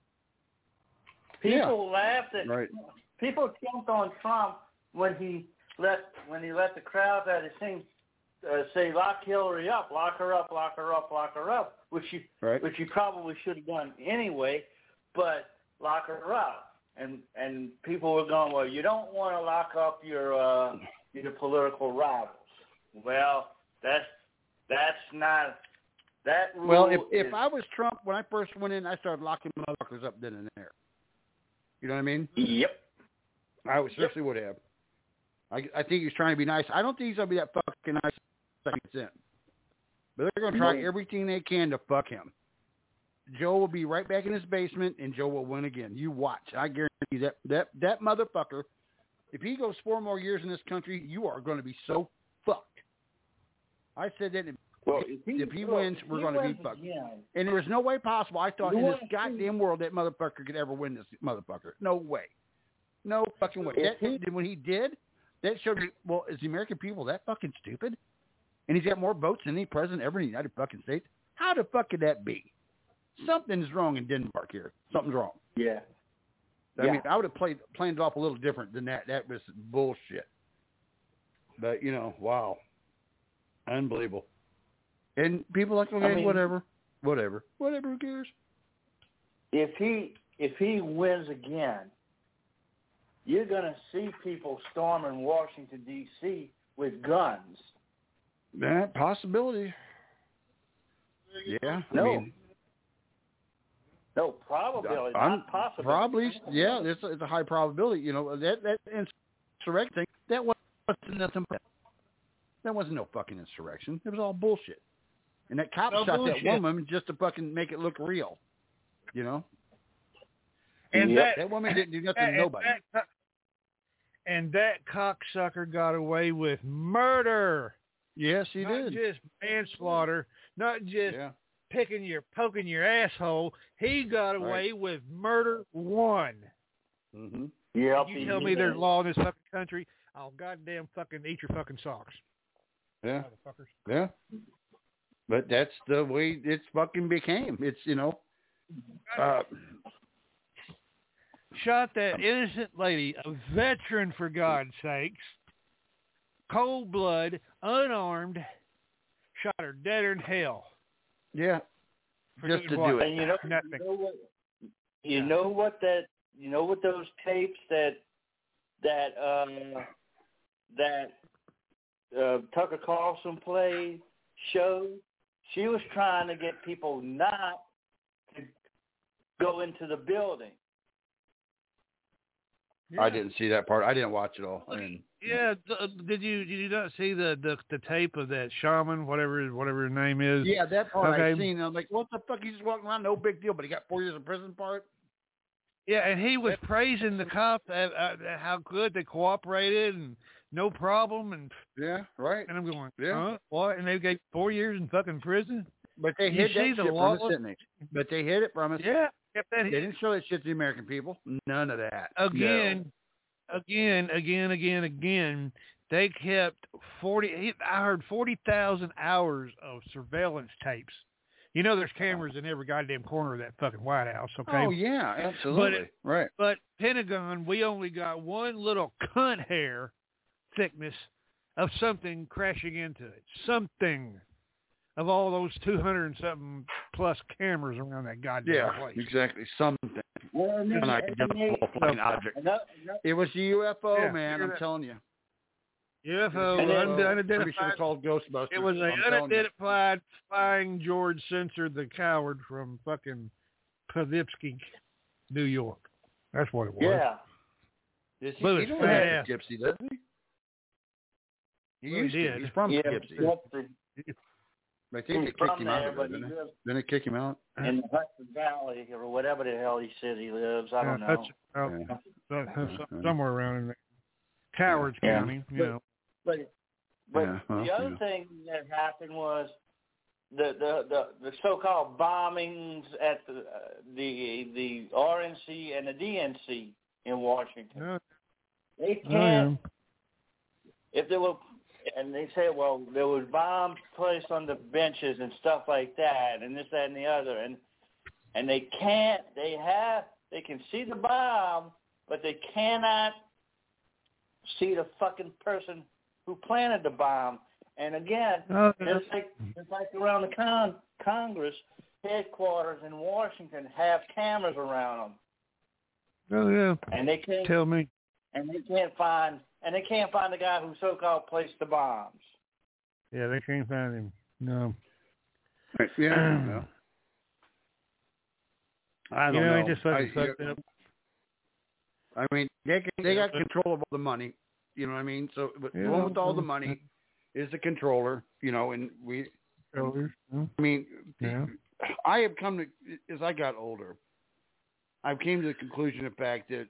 People laughed at. Right. People jumped on Trump when he let the crowd at his thing say, "Lock Hillary up, lock her up, lock her up, lock her up," which you probably should have done anyway, but lock her up. And people were going, well, you don't want to lock up your political rivals. Well, that's not that rule. Well, if I was Trump, when I first went in, I started locking motherfuckers up then and there. You know what I mean? Yep. I certainly would have. I think he's trying to be nice. I don't think he's going to be that fucking nice seconds in. But they're going to try everything they can to fuck him. Joe will be right back in his basement, and Joe will win again. You watch. I guarantee you that motherfucker, if he goes 4 more years in this country, you are going to be so fucked. I said that if he wins, we're going to be fucked. And there was no way possible, I thought, in this goddamn world that motherfucker could ever win this motherfucker. No way. No fucking way. When he did, that showed me, well, is the American people that fucking stupid? and he's got more votes than any president ever in the United fucking States. How the fuck could that be? Something's wrong in Denmark here. Something's wrong. Yeah. I mean, I would have planned it off a little different than that. That was bullshit. But, you know, wow. Unbelievable. And people are like, okay, I mean, whatever, who cares? If he wins again, you're going to see people storming Washington, D.C. with guns. That possibility. Yeah. No probability, not possibility. Probably, yeah. It's a high probability. You know, that insurrection thing, that wasn't nothing. That wasn't no fucking insurrection. It was all bullshit. And that cop shot that woman just to fucking make it look real. You know? And that woman didn't do nothing to nobody. And that cocksucker got away with murder. Yes, he did. Not just manslaughter, not just poking your asshole. He got away with murder 1. Mm-hmm. Yep. You tell me there's law in this fucking country, I'll goddamn fucking eat your fucking socks. Yeah. Yeah. But that's the way it's fucking became. It's, you know. Shot that innocent lady, a veteran for God's sakes, cold blood, unarmed, shot her deader than hell. Yeah. Just to do it. And you know what those tapes that Tucker Carlson played showed? She was trying to get people not to go into the building. Yeah. I didn't see that part. I didn't watch it all. Did you not see the tape of that shaman, whatever his name is? Yeah, that part I seen. I'm like, what the fuck? He's just walking around, no big deal, but he got 4 years in prison part. Yeah, and he was praising the cops how good they cooperated and no problem and right. And I'm going, what? And they gave 4 years in fucking prison. But they hid that shit from us, didn't they? But they hid it from us. Yeah. They didn't show that shit to the American people. None of that. Again, they kept 40,000 hours of surveillance tapes. You know, there's cameras in every goddamn corner of that fucking White House, okay? Oh, yeah, absolutely. Right. But Pentagon, we only got one little cunt hair thickness of something crashing into it. Something. Of all those 200 and something plus cameras around that goddamn place. Yeah, exactly. Something. It was a UFO, man. I'm telling you. UFO, unidentified. We should have called Ghostbusters. It was an unidentified flying George Censored the Coward from fucking Poughkeepsie, New York. That's what it was. Yeah. He don't have Poughkeepsie, doesn't he? He used to. He's from Poughkeepsie. I think they kicked him out of it, didn't they kick him out? In the Hudson Valley or whatever the hell he said he lives. I don't know. Somewhere around in there. Cowards County, you know. But the other thing that happened was the so-called bombings at the RNC and the DNC in Washington. They can't. If there were. And they say, well, there was bombs placed on the benches and stuff like that, and this, that, and the other, and they can see the bomb, but they cannot see the fucking person who planted the bomb. And again, it's like around the Congress headquarters in Washington have cameras around them. Oh yeah. And they can't tell me. And they can't find the guy who so-called placed the bombs. Yeah, they can't find him. No. Yeah. I don't know. Just fucked up. I mean, they got control of all the money. You know what I mean? So, but the one with all the money is the controller. You know, and we. I mean, I have come to as I got older. I came to the conclusion of the fact that.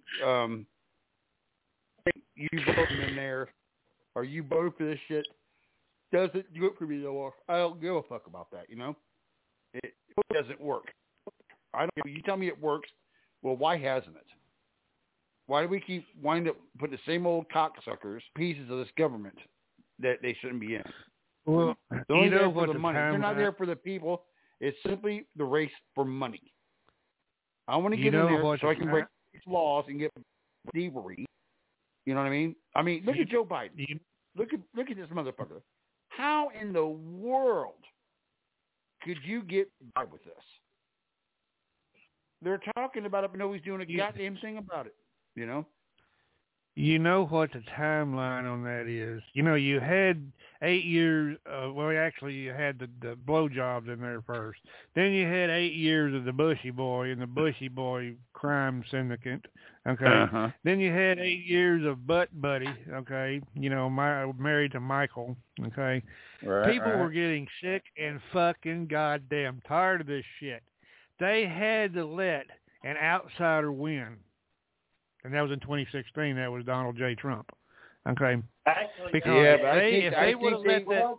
You voting in there, or you vote for this shit, doesn't do it for me no more. I don't give a fuck about that, you know? It doesn't work. I don't. You tell me it works, well, why hasn't it? Why do we keep winding up putting the same old cocksuckers, pieces of this government that they shouldn't be in? Well, They're only there for the money. They're not timeline- there for the people. It's simply the race for money. I want to You get in know there what so the I can break these laws and get thievery. You know what I mean? I mean, look at Joe Biden. Look at this motherfucker. How in the world could you get by with this? They're talking about it, but nobody's doing a goddamn thing about it. You know? You know what the timeline on that is? You know, you had 8 years, actually you had the blowjobs in there first. Then you had 8 years of the Bushy Boy and the Bushy Boy crime syndicate, okay? Uh-huh. Then you had 8 years of Butt Buddy, okay? You know, married to Michael, okay? People were getting sick and fucking goddamn tired of this shit. They had to let an outsider win. And that was in 2016. That was Donald J. Trump. Okay. Actually, because if they would have let that.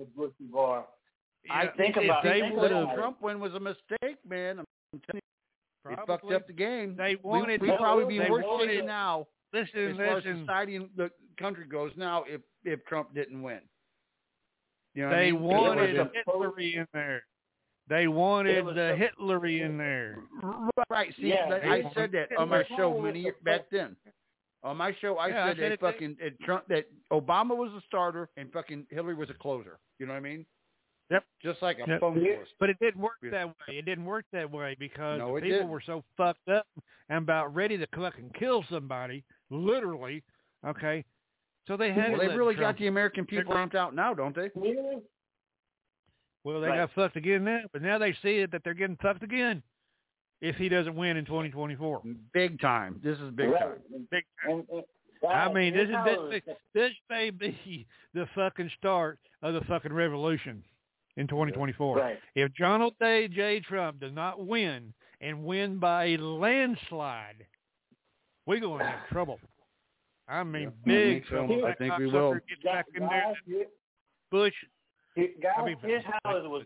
I think Trump win was a mistake, man. I'm telling you, it fucked up the game. They wanted. We'd probably be worse shape now. Listen, as far as society and the country goes now, if Trump didn't win. You know they wanted the Hitlery in there. They wanted the Hitlery in there. Right. See, I said that on my show many years back then. On my show, I said that fucking Trump, that Obama was the starter and fucking Hillary was a closer. You know what I mean? Yep. Just like a phone force. But it didn't work that way. It didn't work that way because No, people were so fucked up and about ready to fucking kill somebody, literally. Okay. So they had. Well, they really got the American people ramped out now, don't they? Well, they got fucked again now, but now they see it that they're getting fucked again if he doesn't win in 2024. Big time. This is big time. Big time. I mean, this may be the fucking start of the fucking revolution in 2024. Right. If Donald J. Trump does not win and win by a landslide, we're going to have trouble. I mean, big trouble. I think we will. Get back in there. Bush. Guys, here's how it was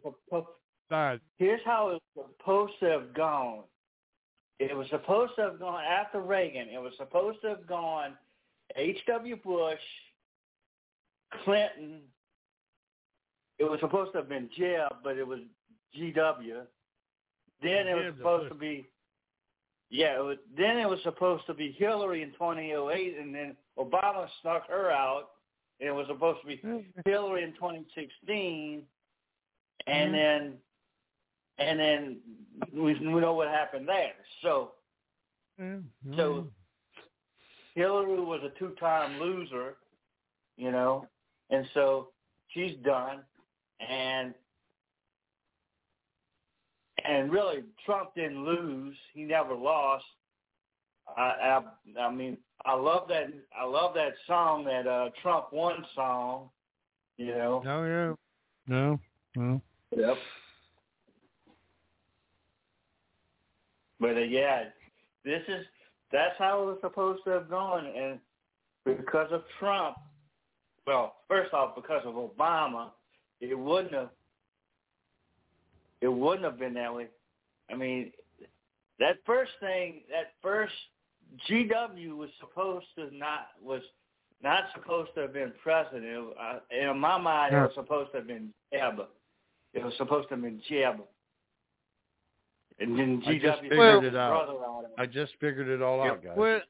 supposed to have gone. It was supposed to have gone after Reagan. It was supposed to have gone H.W. Bush, Clinton. It was supposed to have been Jeb, but it was G.W. Then it was supposed to be, then it was supposed to be Hillary in 2008, and then Obama snuck her out. It was supposed to be Hillary in 2016, and then we know what happened there. So Hillary was a two-time loser, you know, and so she's done, and really Trump didn't lose; he never lost. I mean, I love that song, that Trump Won song, you know. Oh yeah. No. Yep. But that's how it was supposed to have gone, and because of Trump, well, first off, because of Obama, it wouldn't have been that way. I mean, that first GW was not supposed to have been president. In my mind, it was supposed to have been Jeb. It was supposed to have been Jeb. And then GW I just figured it out. I just figured it all out, guys. Well,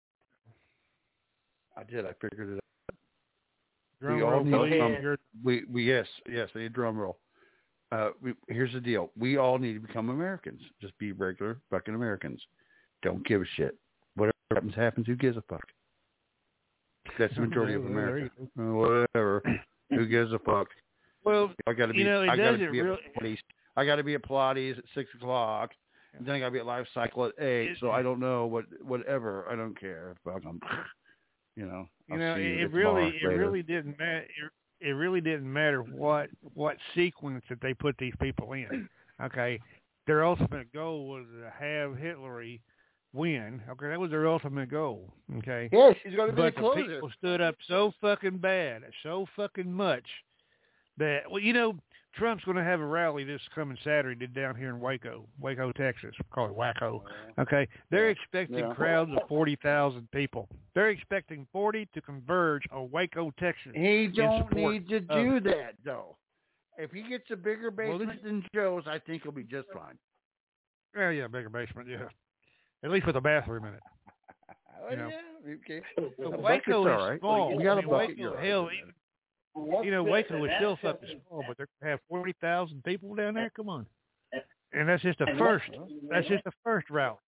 I did. I figured it out. Drum roll. Yes, they did drum roll. Here's the deal. We all need to become Americans. Just be regular fucking Americans. Don't give a shit. Whatever happens, who gives a fuck? That's the majority of America. Whatever. Who gives a fuck? Well, I got to be. I got to be at Pilates at 6 o'clock, and then I got to be at Life Cycle at 8. So I don't know whatever. I don't care. Fuck them. You know. It really didn't matter. It really didn't matter what sequence that they put these people in. Okay, their ultimate goal was to have Hillary win. Okay, that was their ultimate goal. Okay. Yeah, she's going to be but the closer. The people stood up so fucking bad, so fucking much that Trump's going to have a rally this coming Saturday down here in Waco, Texas. We call it Waco. Okay, they're expecting crowds of 40,000 people. They're expecting 40 to converge on Waco, Texas. He don't need to do that, though. If he gets a bigger basement than Joe's, I think he'll be just fine. Well, yeah, bigger basement, yeah. At least with a bathroom in it. Yeah, okay. Waco is small. We got a bucket. Hell, Waco is still fucking small, but they're going to have 40,000 people down there? Come on. And that's just the first. That's just the first route.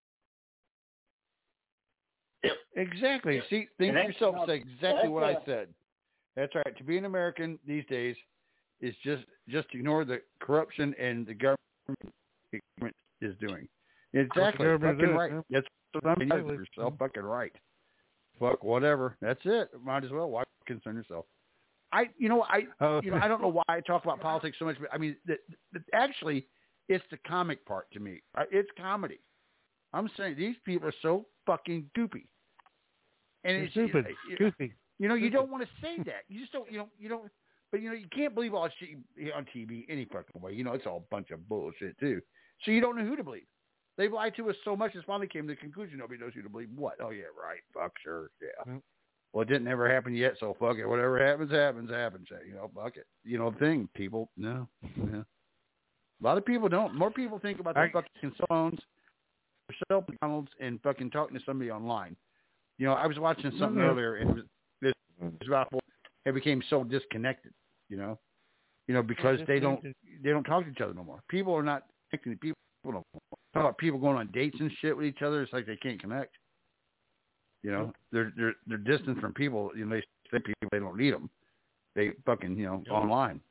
Exactly. See, think to yourself, say exactly what I said. That's right. To be an American these days is just ignore the corruption and the government is doing. Exactly. Fucking right. That's what I'm saying. Yourself fucking right. Fuck whatever. That's it. Might as well. Why concern yourself? I don't know why I talk about politics so much, but I mean, actually, it's the comic part to me. It's comedy. I'm saying these people are so fucking goofy. And it's stupid. Goofy. You don't want to say that. You just don't. You don't. But you can't believe all shit on TV any fucking way. It's all a bunch of bullshit too. So you don't know who to believe. They've lied to us so much, it's finally came to the conclusion nobody knows who to believe. What? Oh yeah, right. Fuck, sure, yeah. Mm-hmm. Well, it didn't ever happen yet, so fuck it. Whatever happens, happens. Fuck it. Thing, people. No. Yeah. A lot of people don't. More people think about their fucking cell phones, cell McDonald's, and fucking talking to somebody online. I was watching something earlier, and it was about it became so disconnected. Because they don't talk to each other no more. People are not connecting to people no more. Talk about people going on dates and shit with each other. It's like they can't connect. They're distant from people. They say people, they don't need them. They fucking online.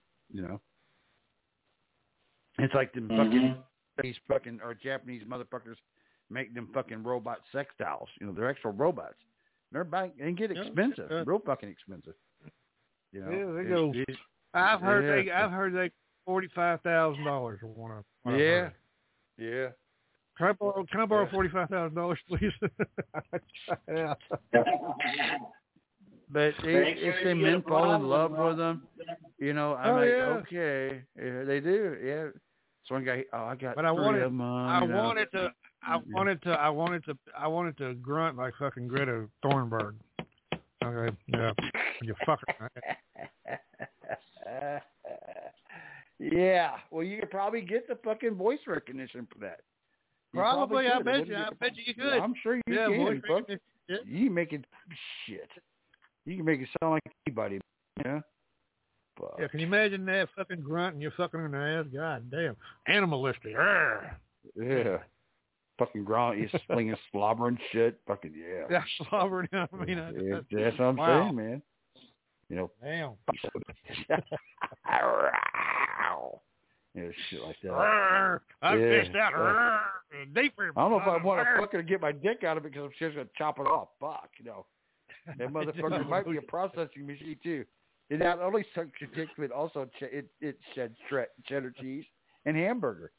It's like them fucking these fucking or Japanese motherfuckers make them fucking robot sex dolls. They're actual robots. They're buying and get expensive, real fucking expensive. Yeah, they go. I've heard they $45,000 for one of them. Yeah, yeah. Can I borrow $45,000, please? Yeah. But if they men fall in love with them, okay, yeah, they do. Yeah. So one guy, I got. But I wanted to grunt like fucking Greta Thunberg. Okay, yeah, you fucker. Yeah, well, you could probably get the fucking voice recognition for that. Probably, I bet you could. I'm sure you can. You can make it shit. You can make it sound like anybody. Yeah. Yeah, can you imagine that fucking grunt and you're fucking in the ass? God damn, animalistic. Arr. Yeah. Fucking grunt, he's slinging slobbering shit. Fucking yeah. Yeah, slobbering. I mean, that's what I'm saying, man. Damn. Shit like that. I fished out. Deeper. I don't know if I want to fucking get my dick out of it because I'm just going to chop it off. Fuck, That motherfucker might be a processing machine, too. It not only sucks your dick, but also it sheds cheddar cheese and hamburger.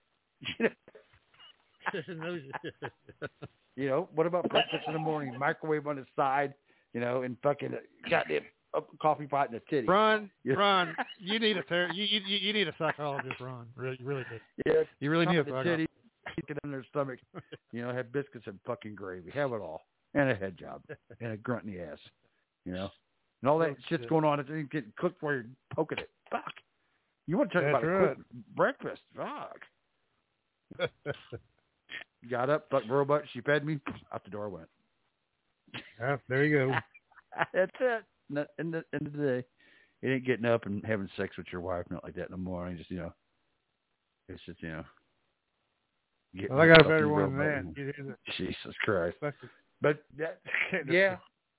What about breakfast in the morning? Microwave on the side, and fucking goddamn coffee pot and a titty. Ron, you need you need a psychologist, Ron. Really, you really do. Yeah, you really need a titty. Get in their stomach. Have biscuits and fucking gravy. Have it all, and a head job, and a grunt in the ass. And all that shit's going on. It's getting cooked while you're poking it. Fuck. You want to talk about a quick breakfast? Fuck. Got up, fuck robot. She fed me. Out the door I went. Yeah, there you go. That's it. In the end of the day, it ain't getting up and having sex with your wife, not like that in the morning. Just it's just I got a better one than that. Jesus Christ! But yeah,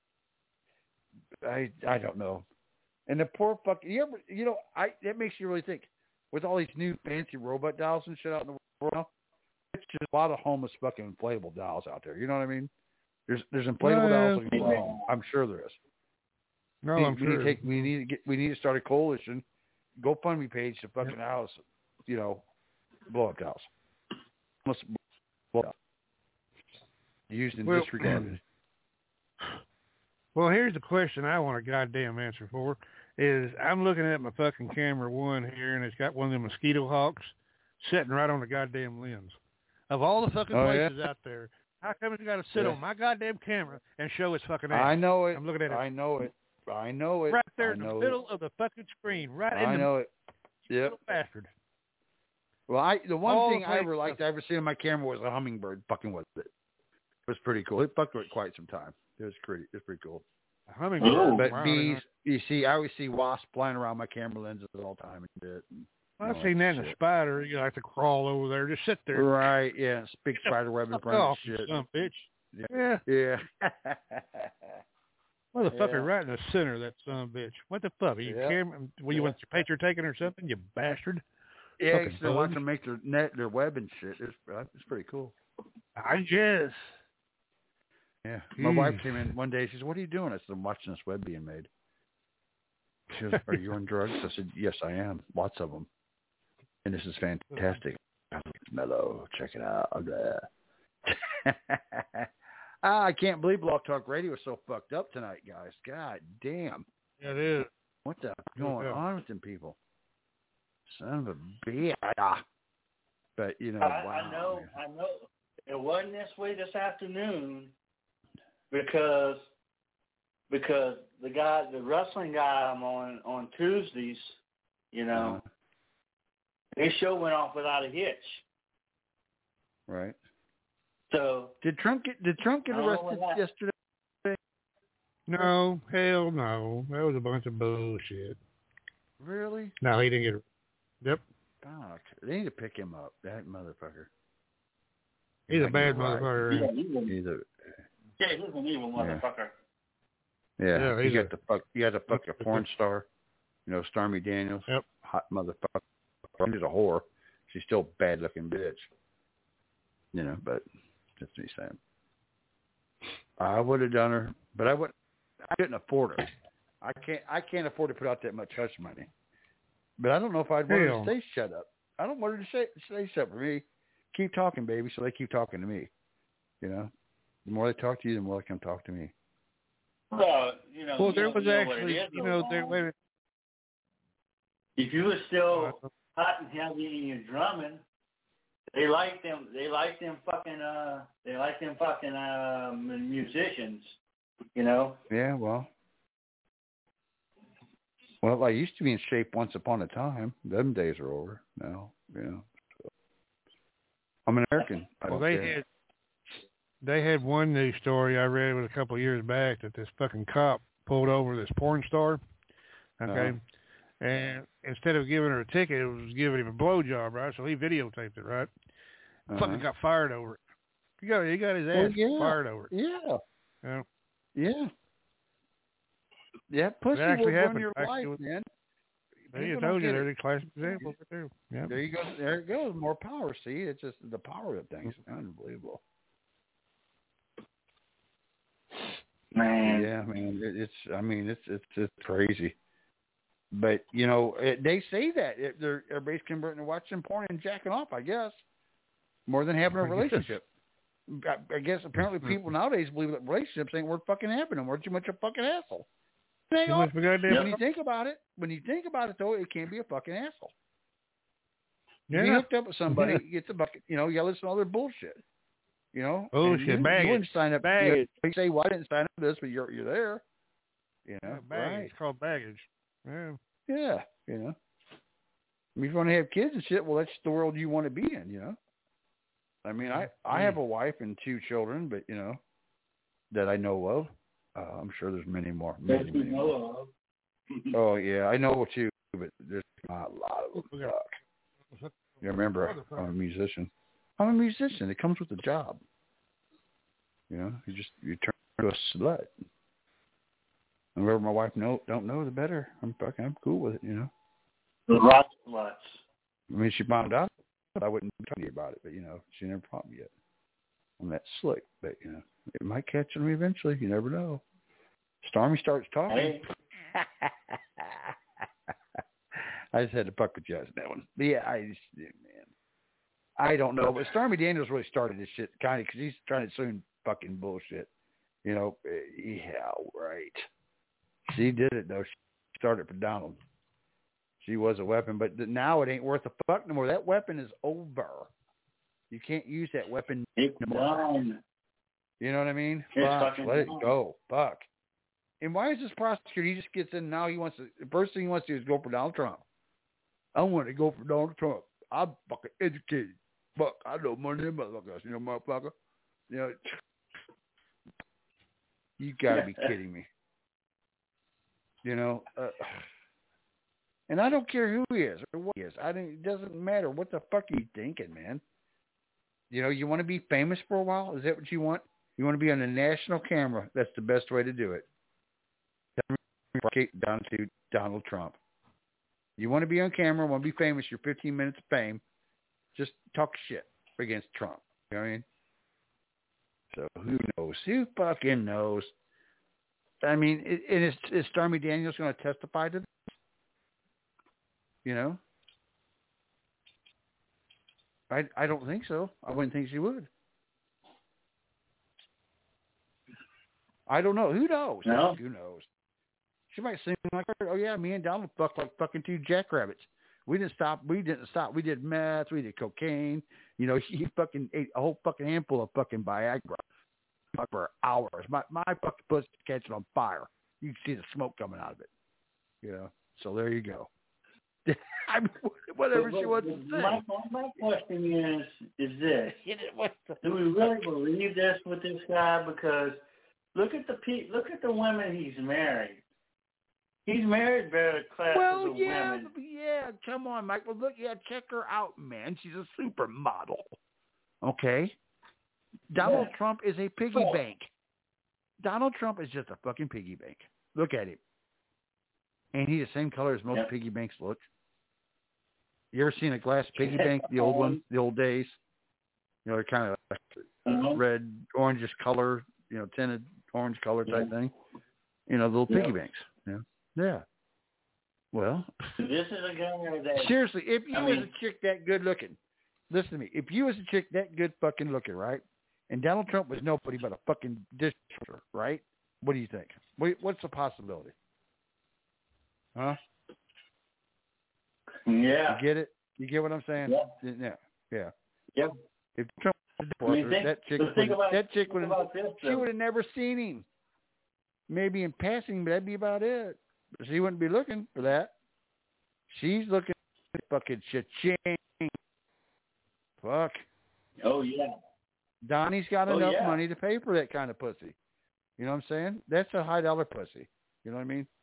I don't know. And the poor fucking that makes you really think. With all these new fancy robot dolls and shit out in the world now, it's just a lot of homeless fucking inflatable dolls out there. You know what I mean? There's inflatable dolls in your home. I'm sure there is. No, I'm sure. We need to start a coalition, GoFundMe page to fucking house, blow up dolls. Used and disregarded. Well, here's the question I want a goddamn answer for. is I'm looking at my fucking camera one here, and it's got one of them mosquito hawks sitting right on the goddamn lens. Of all the fucking places out there, how come it's got to sit on my goddamn camera and show its fucking ass? I know it. I'm looking at it. I know it. Right there in the middle of the fucking screen. Right in the middle. I know it. Yep. Little bastard. Well, the one thing I ever liked, I ever seen on my camera was a hummingbird fucking with it. It was pretty cool. It fucked with it quite some time. It was pretty cool. A hummingbird. But bees, you see, I always see wasps flying around my camera lenses all the time and shit. I've seen that in a spider. You have to crawl over there, just sit there. Right, yeah. Big spider web in front of shit. Some bitch. Yeah. Motherfucker, right in the center of that son of a bitch. What the fuck? Are you you want your picture taken or something, you bastard? Yeah, you still want to make their web and shit. It's pretty cool. I guess. Yeah. My wife came in one day. She said, "What are you doing?" I said, "I'm watching this web being made." She goes, "Are you on drugs?" I said, "Yes, I am. Lots of them. And this is fantastic. It's mellow. Check it out." I can't believe Blog Talk Radio is so fucked up tonight, guys. God damn. Yeah, it is. What the going on with them people? Son of a bitch. But, you know, I know. It wasn't this way this afternoon because the wrestling guy I'm on Tuesdays, you know, his show went off without a hitch. Right. So did Trump get arrested yesterday? No, hell no. That was a bunch of bullshit. Really? No, he didn't get. Yep. Fuck. They need to pick him up. That motherfucker. He's a bad motherfucker. He's an evil motherfucker. Yeah. You got to fuck a porn star. You know, Stormy Daniels. Yep. Hot motherfucker. She's a whore. She's still a bad looking bitch. You know, but that's me saying. I would have done her, but I couldn't afford her. I can't afford to put out that much hush money. But I don't know if I'd want her to stay shut up. I don't want her to stay shut up for me. Keep talking, baby, so they keep talking to me. You know, the more they talk to you, the more they come talk to me. Well, you know. Well, there was actually, you know, there. If you were still hot and heavy in your drumming, they like them fucking musicians, you know. Yeah, well, I used to be in shape once upon a time. Them days are over now, you know. So, I'm an American. Well, they had one news story I read was a couple of years back that this fucking cop pulled over this porn star, okay, and instead of giving her a ticket, it was giving him a blowjob, right? So he videotaped it, right? Fucking got fired over it. He got his ass fired over it. Yeah. Yeah, pussy will run your life, man. I told you, there's a classic example there. Yeah. There you go. There it goes. More power. See, it's just the power of things. Unbelievable. Man. Yeah, man. It's crazy. But you know, they say that everybody's converting to watching porn and jacking off. I guess more than having a relationship. I guess apparently people nowadays believe that relationships ain't worth fucking having them. We're too much of a fucking asshole. When you think about it, though, it can be a fucking asshole. Yeah. If you hooked up with somebody, you get the bucket, you know, you listen to all their bullshit. You know? Bullshit, baggage. You wouldn't sign up. Baggage. You say, well, I didn't sign up for this, but you're there. You know? Baggage. Right. It's called baggage. Yeah. Yeah, you know. I mean, if you want to have kids and shit, well, that's the world you want to be in, you know? I mean, I have a wife and 2 children, but, you know, that I know of. I'm sure there's many more. Many more. Oh, yeah, I know too, but there's not a lot of them. Fuck. You remember, I'm a musician. It comes with the job. You know, you turn into a slut. And whatever my wife don't know, the better. I'm cool with it, you know. Lots of sluts. I mean, she found out. I wouldn't talk to you about it, but, you know, she never caught me yet. I'm that slick, but, you know, it might catch on me eventually. You never know. Stormy starts talking. Hey. I just had to fuck with you on that one. But, yeah, I don't know. But Stormy Daniels really started this shit kind of because he's trying to soon fucking bullshit. You know, yeah, right. She did it, though. started for Donald. She was a weapon, but now it ain't worth a fuck no more. That weapon is over. You can't use that weapon anymore. You know what I mean? Fuck, let it go. Fuck. And why is this prosecutor? He just gets in now. The first thing he wants to do is go for Donald Trump. I want to go for Donald Trump. I'm fucking educated. Fuck, I know more than motherfuckers. You know, motherfucker. You know, you gotta be kidding me. You know, and I don't care who he is or what he is. It doesn't matter. What the fuck are you thinking, man? You know, you want to be famous for a while? Is that what you want? You want to be on a national camera? That's the best way to do it. Down to Donald Trump. You want to be on camera, want to be famous, your 15 minutes of fame, just talk shit against Trump. You know what I mean? So who knows? Who fucking knows? I mean, is Stormy Daniels going to testify to this? You know? I don't think so. I wouldn't think she would. I don't know. Who knows? No. Who knows? She might sing like, oh yeah, me and Donald fucked like fucking two jackrabbits. We didn't stop. We did meth. We did cocaine. You know, he fucking ate a whole fucking handful of fucking Viagra for hours. My fucking pussy's catching on fire. You can see the smoke coming out of it. You know, so there you go. I mean, whatever she wants to say. My question is this: do we really believe this with this guy? Because look at the women he's married. He's married better classes of women. Yeah, come on, Mike. Well, look, check her out, man. She's a supermodel. Okay? Donald Trump is a piggy bank. Donald Trump is just a fucking piggy bank. Look at him. Ain't he the same color as most piggy banks look? You ever seen a glass piggy bank, the old one, the old days? You know, they're kind of red, orangish color, you know, tinted orange color type thing. You know, little piggy banks. Yeah. Well, this is a guy that... Seriously, if you was a chick that good looking, listen to me. If you was a chick that good fucking looking, right, and Donald Trump was nobody but a fucking dishwasher, right, what do you think? What's the possibility? Huh? Yeah. You get it? You get what I'm saying? Yeah. Yep. If Trump was a dishwasher, that chick would have never seen him. Maybe in passing, but that'd be about it. She wouldn't be looking for that. She's looking for fucking cha-ching. Fuck. Oh, yeah. Donnie's got enough money to pay for that kind of pussy. You know what I'm saying? That's a high-dollar pussy. You know what I mean?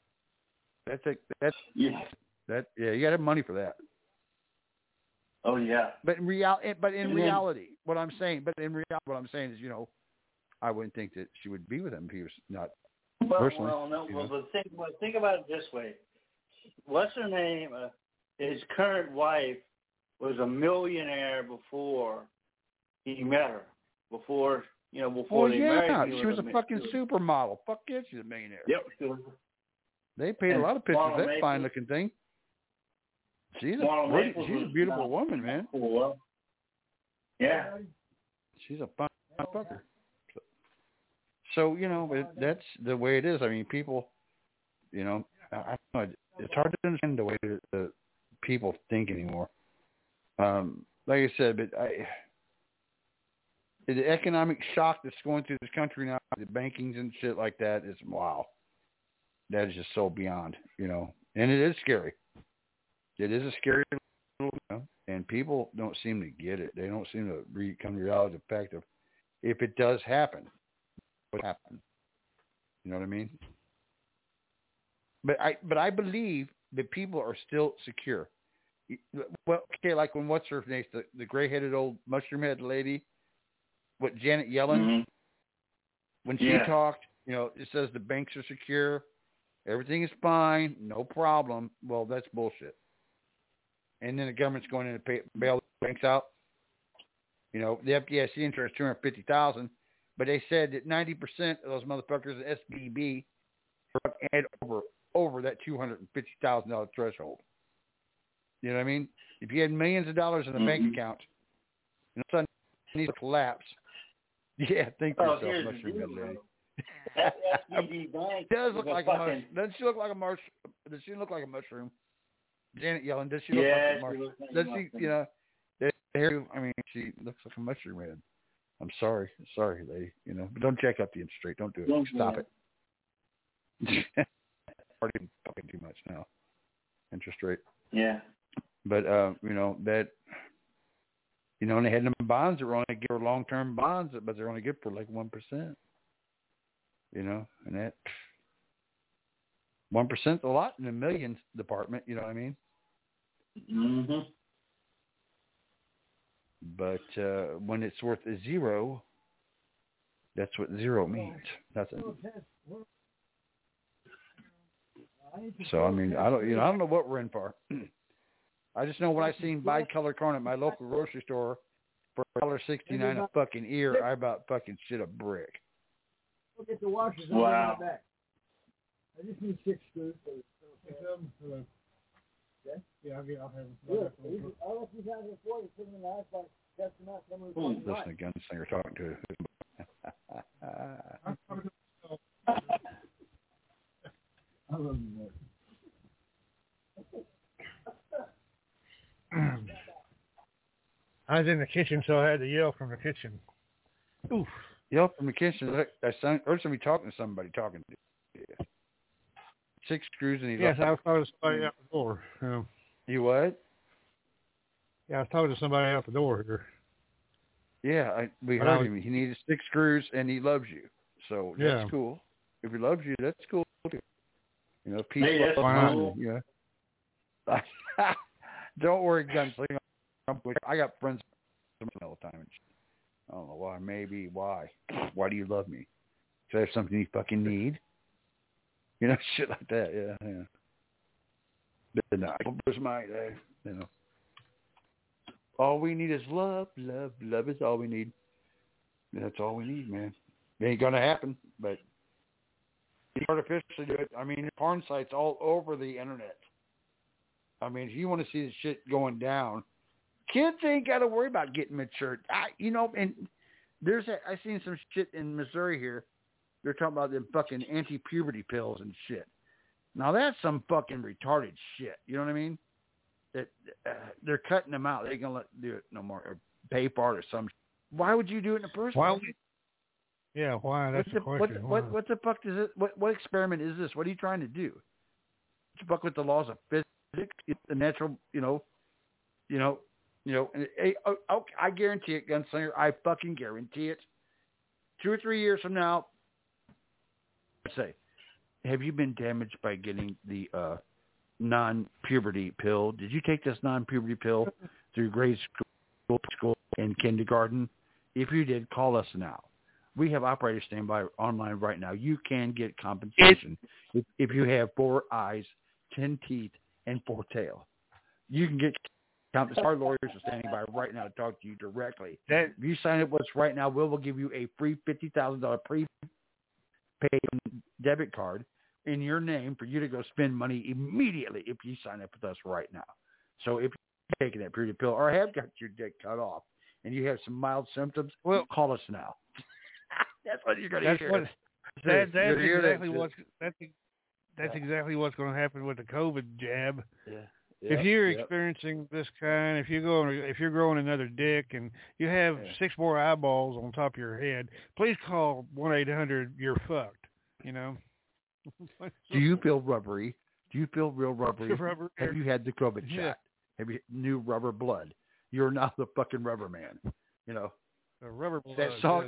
You got to have money for that. Oh, yeah. But in reality, what I'm saying is, you know, I wouldn't think that she would be with him if he was not personally. But think about it this way. What's her name? His current wife was a millionaire before he met her. Before they married. She was a fucking supermodel. Fuck yeah, she's a millionaire. Yep. They paid a lot of pictures of that fine looking thing. She's a beautiful woman, man. Yeah. She's a fine fucker. So, you know, that's the way it is. I mean, people, you know, I don't know, it's hard to understand the way the people think anymore. Like I said, but the economic shock that's going through this country now, the bankings and shit like that is, wow. That is just so beyond, you know. And it is scary. It is a scary, you know, and people don't seem to get it. They don't seem to come to reality the fact of if it does happen, what happened? You know what I mean? But I believe that people are still secure. Well, okay, like when what's her name, the gray-headed old mushroom-head lady, what Janet Yellen, when she talked, you know, it says the banks are secure, everything is fine, no problem. Well, that's bullshit. And then the government's going in to bail the banks out. You know, the FDIC insurance $250,000. But they said that 90% of those motherfuckers at SVB had over that $250,000 threshold. You know what I mean? If you had millions of dollars in a bank account, and all of a sudden it needs to collapse. Yeah, think to yourself, mushroom head lady. That SVB Bank does look like a mushroom. Doesn't she look like a mushroom? Does she look like a mushroom? Janet Yellen, does she look like a mushroom? Does she, you know, I mean, she looks like a mushroom head. I'm sorry, lady. You know, but don't check up the interest rate. Don't do it. Stop it. Already fucking too much now. Interest rate. Yeah. But you know that. You know, and they had them bonds that were only good for long-term bonds, but they're only good for like 1%. You know, and that 1%'s a lot in the millions department. You know what I mean? Mm-hmm. But when it's worth a zero, that's what zero means. Nothing. So I mean, I don't know what we're in for. I just know when I seen bicolor corn at my local grocery store for $1.69 a fucking ear, I about fucking shit a brick. Look at the washers. Wow. Back. I just need 6 screws. Yeah, I'll have them. I'll let you have it for you. Put them in the house, like, test them out. Listen to Gunslinger talking to I love you, I was in the kitchen, so I had to yell from the kitchen. Oof. Yell from the kitchen. I heard somebody talking to somebody talking to you. 6 screws and he's yes, I was talking to somebody out the door. You what? Yeah, I was talking to somebody out the door here. Yeah, we heard him. He needed 6 screws and he loves you. So that's cool. If he loves you, that's cool too. You know, peace. Hey, that's cool. Yeah. Don't worry, Gunslinger. I got friends all the time. I don't know why. Maybe why. Why do you love me? Because I have something you fucking need. You know, shit like that. Yeah. But no, there's my, you know. All we need is love. Love is all we need. That's all we need, man. It ain't gonna happen, but you artificially do it. I mean, porn sites all over the internet. I mean, if you want to see the shit going down, kids ain't got to worry about getting mature. You know, and I seen some shit in Missouri here. They're talking about them fucking anti-puberty pills and shit. Now that's some fucking retarded shit. You know what I mean? That they're cutting them out. They ain't gonna do it no more or pay for it or some. Why would you do it in the first place? Yeah, why? That's the question. What the fuck is it? What experiment is this? What are you trying to do? To fuck with the laws of physics, the natural, you know. And I guarantee it, Gunslinger. I fucking guarantee it. 2 or 3 years from now, let's say, have you been damaged by getting the non-puberty pill? Did you take this non-puberty pill through grade school and kindergarten? If you did, call us now. We have operators standing by online right now. You can get compensation if you have 4 eyes, 10 teeth, and 4 tails. You can get compensation. Our lawyers are standing by right now to talk to you directly. If you sign up with us right now, we will give you a free $50,000 prepaid debit card in your name for you to go spend money immediately if you sign up with us right now. So if you're taking that period pill or have got your dick cut off and you have some mild symptoms, well, call us now. That's what you're going to hear. That's exactly what's going to happen with the COVID jab. Yeah. If you're experiencing this kind, if you're growing another dick and you have 6 more eyeballs on top of your head, please call 1-800 you're fucked. You know. Do you feel rubbery? Do you feel real rubbery? Have you had the COVID shot? Have you new rubber blood? You're now the fucking rubber man. You know. The rubber blood. That song.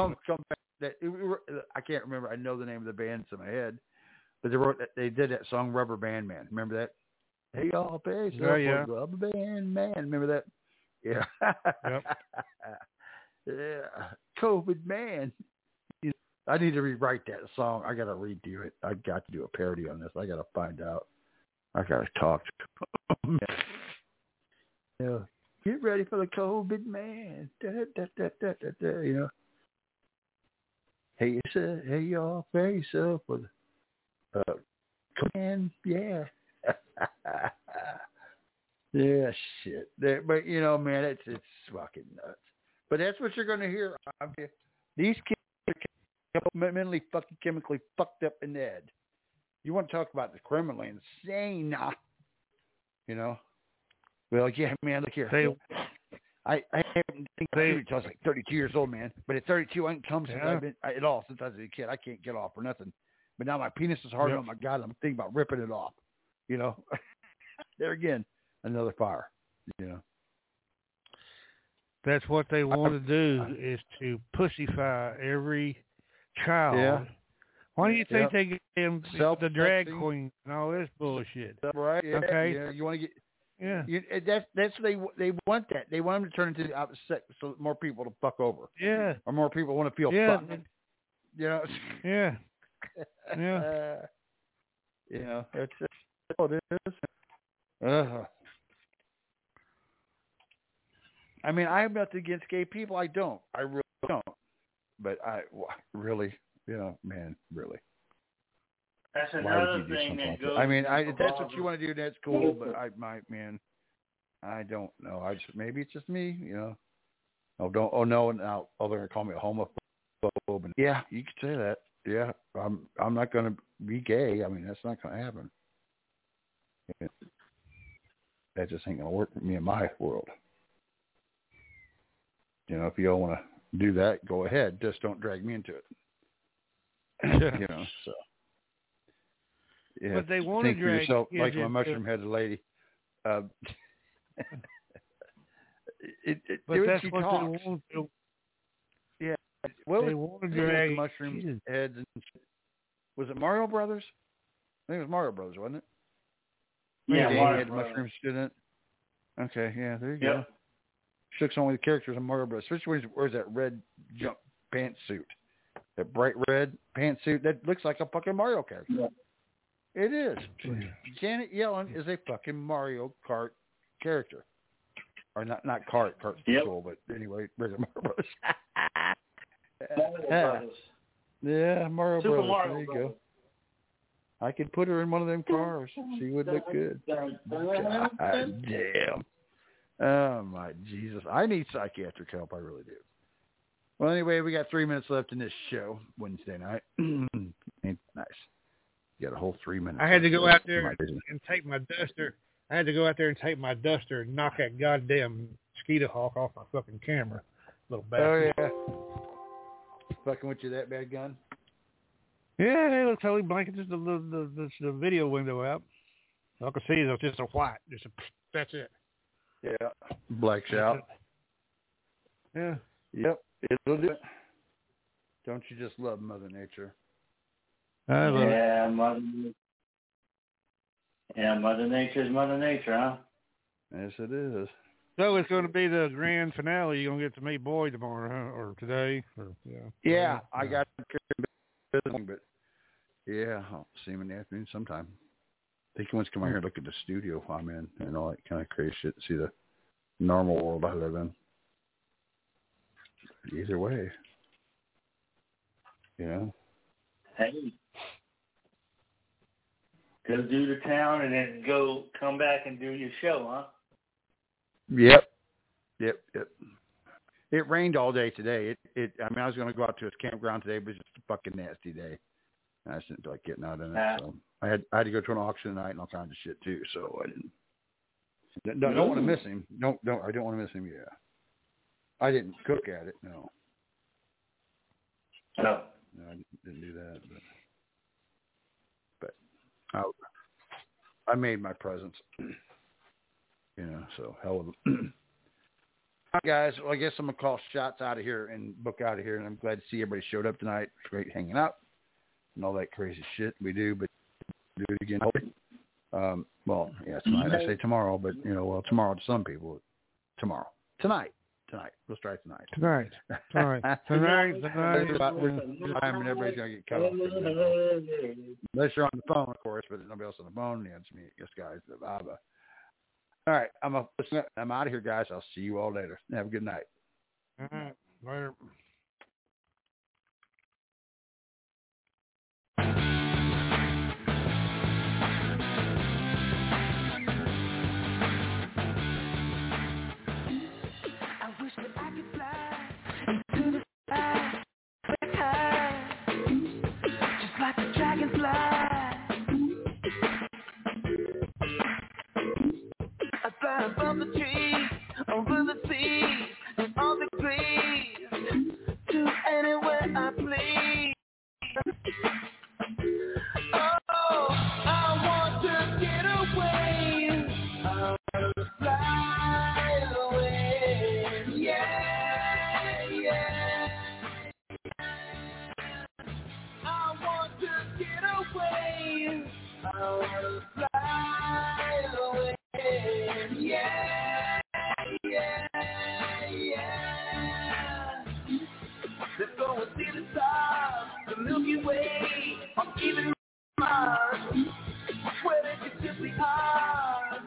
I can't remember. I know the name of the band in my head, but they did that song Rubber Band Man. Remember that? Hey y'all, face Rubber Band Man. Remember that? Yeah. Yep. Yeah. COVID man. I need to rewrite that song. I got to redo it. I got to do a parody on this. I got to find out. I got to talk to him. Yeah. Get ready for the COVID man. You know. Hey, hey y'all, face up for the man. Yeah. Yeah, shit. But you know, man, it's fucking nuts. But that's what you're going to hear. These kids mentally fucking chemically fucked up in the head. You want to talk about the criminally insane? You know? Well, yeah, man, look here. I haven't think until I was like 32 years old, man. But at 32, I ain't come since I've been at all since I was a kid. I can't get off or nothing. But now my penis is hard. Oh my God, I'm thinking about ripping it off. You know, there again, another fire. You know, that's what they want to do is to pussify every child. Yeah. Why do you think they get them the drag queen and all this bullshit? Right. Yeah. Okay. Yeah. You want to get. Yeah, that's they want that. They want them to turn into the opposite sex so more people to fuck over. Yeah, or more people want to feel fucked. You know. Yeah. Yeah. You know, that's what it is. I mean, I have nothing against gay people. I don't. I really don't. But really, you know, man, really. That's another thing that goes. I mean, if that's what you want to do, that's cool. But I don't know. Maybe it's just me, you know. Oh no, now they're gonna call me a homophobe. And, yeah, you could say that. Yeah, I'm not gonna be gay. I mean, that's not gonna happen. Yeah. That just ain't gonna work for me in my world. You know, if you all want to do that, go ahead. Just don't drag me into it. Yeah. You know, so. Yeah, but they want to drag yourself like my mushroom-headed lady. But that's what talks. they want to. Yeah, they want to drag mushroom heads and shit. Was it Mario Brothers? I think it was Mario Brothers, wasn't it? Yeah, Mario had mushroom shit in it. Okay, yeah, there you go. Shook some of the characters in Mario Brothers. Especially where's that red jump pantsuit? That bright red pantsuit that looks like a fucking Mario character. Yeah. It is. Janet Yellen is a fucking Mario Kart character. Or not Kart. Kart's cool, but anyway, regular Mario Brothers. Yeah, Mario Super Brothers. Mario there you Brothers. go. I could put her in one of them cars. She would look good. God damn. Oh, my Jesus. I need psychiatric help. I really do. Well, anyway, we got 3 minutes left in this show, Wednesday night. Nice. You got a whole 3 minutes. I had to go out there and take my duster. And knock that goddamn mosquito hawk off my fucking camera. Little bastard. Oh, yeah. Fucking with you that bad, gun? Yeah, they look totally blank. Just the video window out. All I can see is just a white. That's it. Yeah. Blacks out. Yeah. Yep. It'll do it. Don't you just love Mother Nature? I love it. Mother Nature's Mother Nature, huh? Yes, it is. So it's going to be the grand finale. You're going to get to meet Boyd tomorrow, huh? Or today? Or, yeah, I got visiting, but yeah, I'll see him in the afternoon sometime. I think he wants to come out here and look at the studio I'm in and all that kind of crazy shit, see the normal world I live in. Either way, you know. Hey, go do the town and then come back and do your show, huh? Yep. It rained all day today. I was going to go out to his campground today, but it's just a fucking nasty day. And I just didn't feel like getting out in it. So I had to go to an auction tonight and all kinds of shit too. So I didn't. Don't want to miss him. I don't want to miss him. Yeah. I didn't cook at it. No. No, I didn't do that. But I made my presence. You know, so hell of a... All right, guys. Well, I guess I'm going to call shots out of here and book out of here. And I'm glad to see everybody showed up tonight. It's great hanging out and all that crazy shit we do, but do it again. Well, yeah, tonight. I say tomorrow, but, tomorrow to some people. Tomorrow. Tonight. Let's try tonight. Tonight. Tonight. Time and everybody's going to get cut off. Unless you're on the phone, of course, but there's nobody else on the phone. Yeah, it's me. Yes, guys. All right. I'm out of here, guys. I'll see you all later. Have a good night. All right. Later. I wish that I could fly into the sky with her. Milky Way, or even Mars, where they could simply are.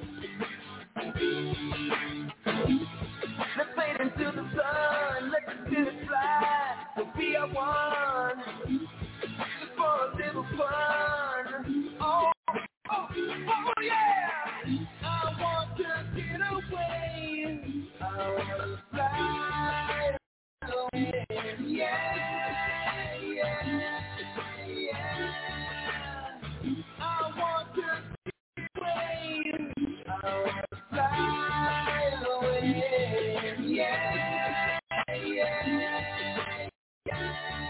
Let's fade into the sun, let the spirit fly, so be our one, just for a little fun. Oh, oh, oh yeah! I want to get away, I want to fly away, yeah, yeah, yeah. I want to get away, I want to fly away, yeah, yeah, yeah.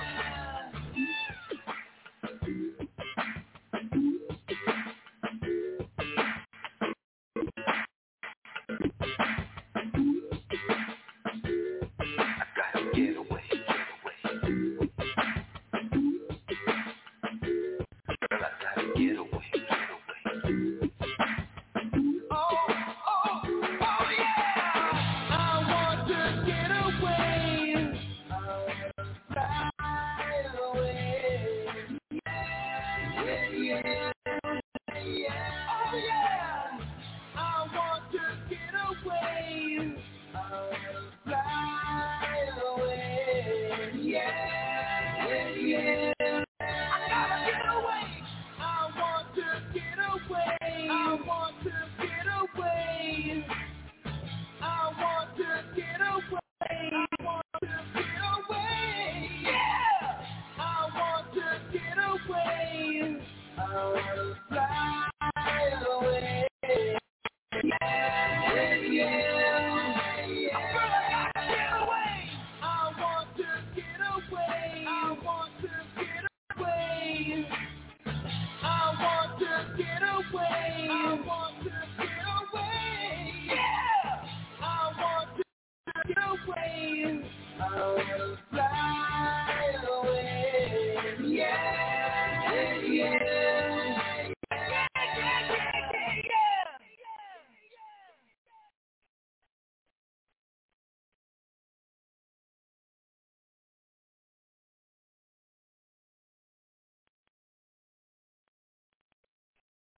Get away, get away. Girl, I gotta get away, get away. Oh, oh, oh yeah! I want to get away. I want to fly away. Yeah, yeah, yeah. Oh yeah! I want to get away. I want to fly away. Yeah, yeah. I gotta get away. I want to get away. I want to get away. I want to get away. I want to get away. Yeah. I want to get away. I want to fly away. Yeah, yeah. I want to get away. I want to get away. I want to get away. I want to get away. Yeah. I want to get away. I want to fly away. Yeah, yeah.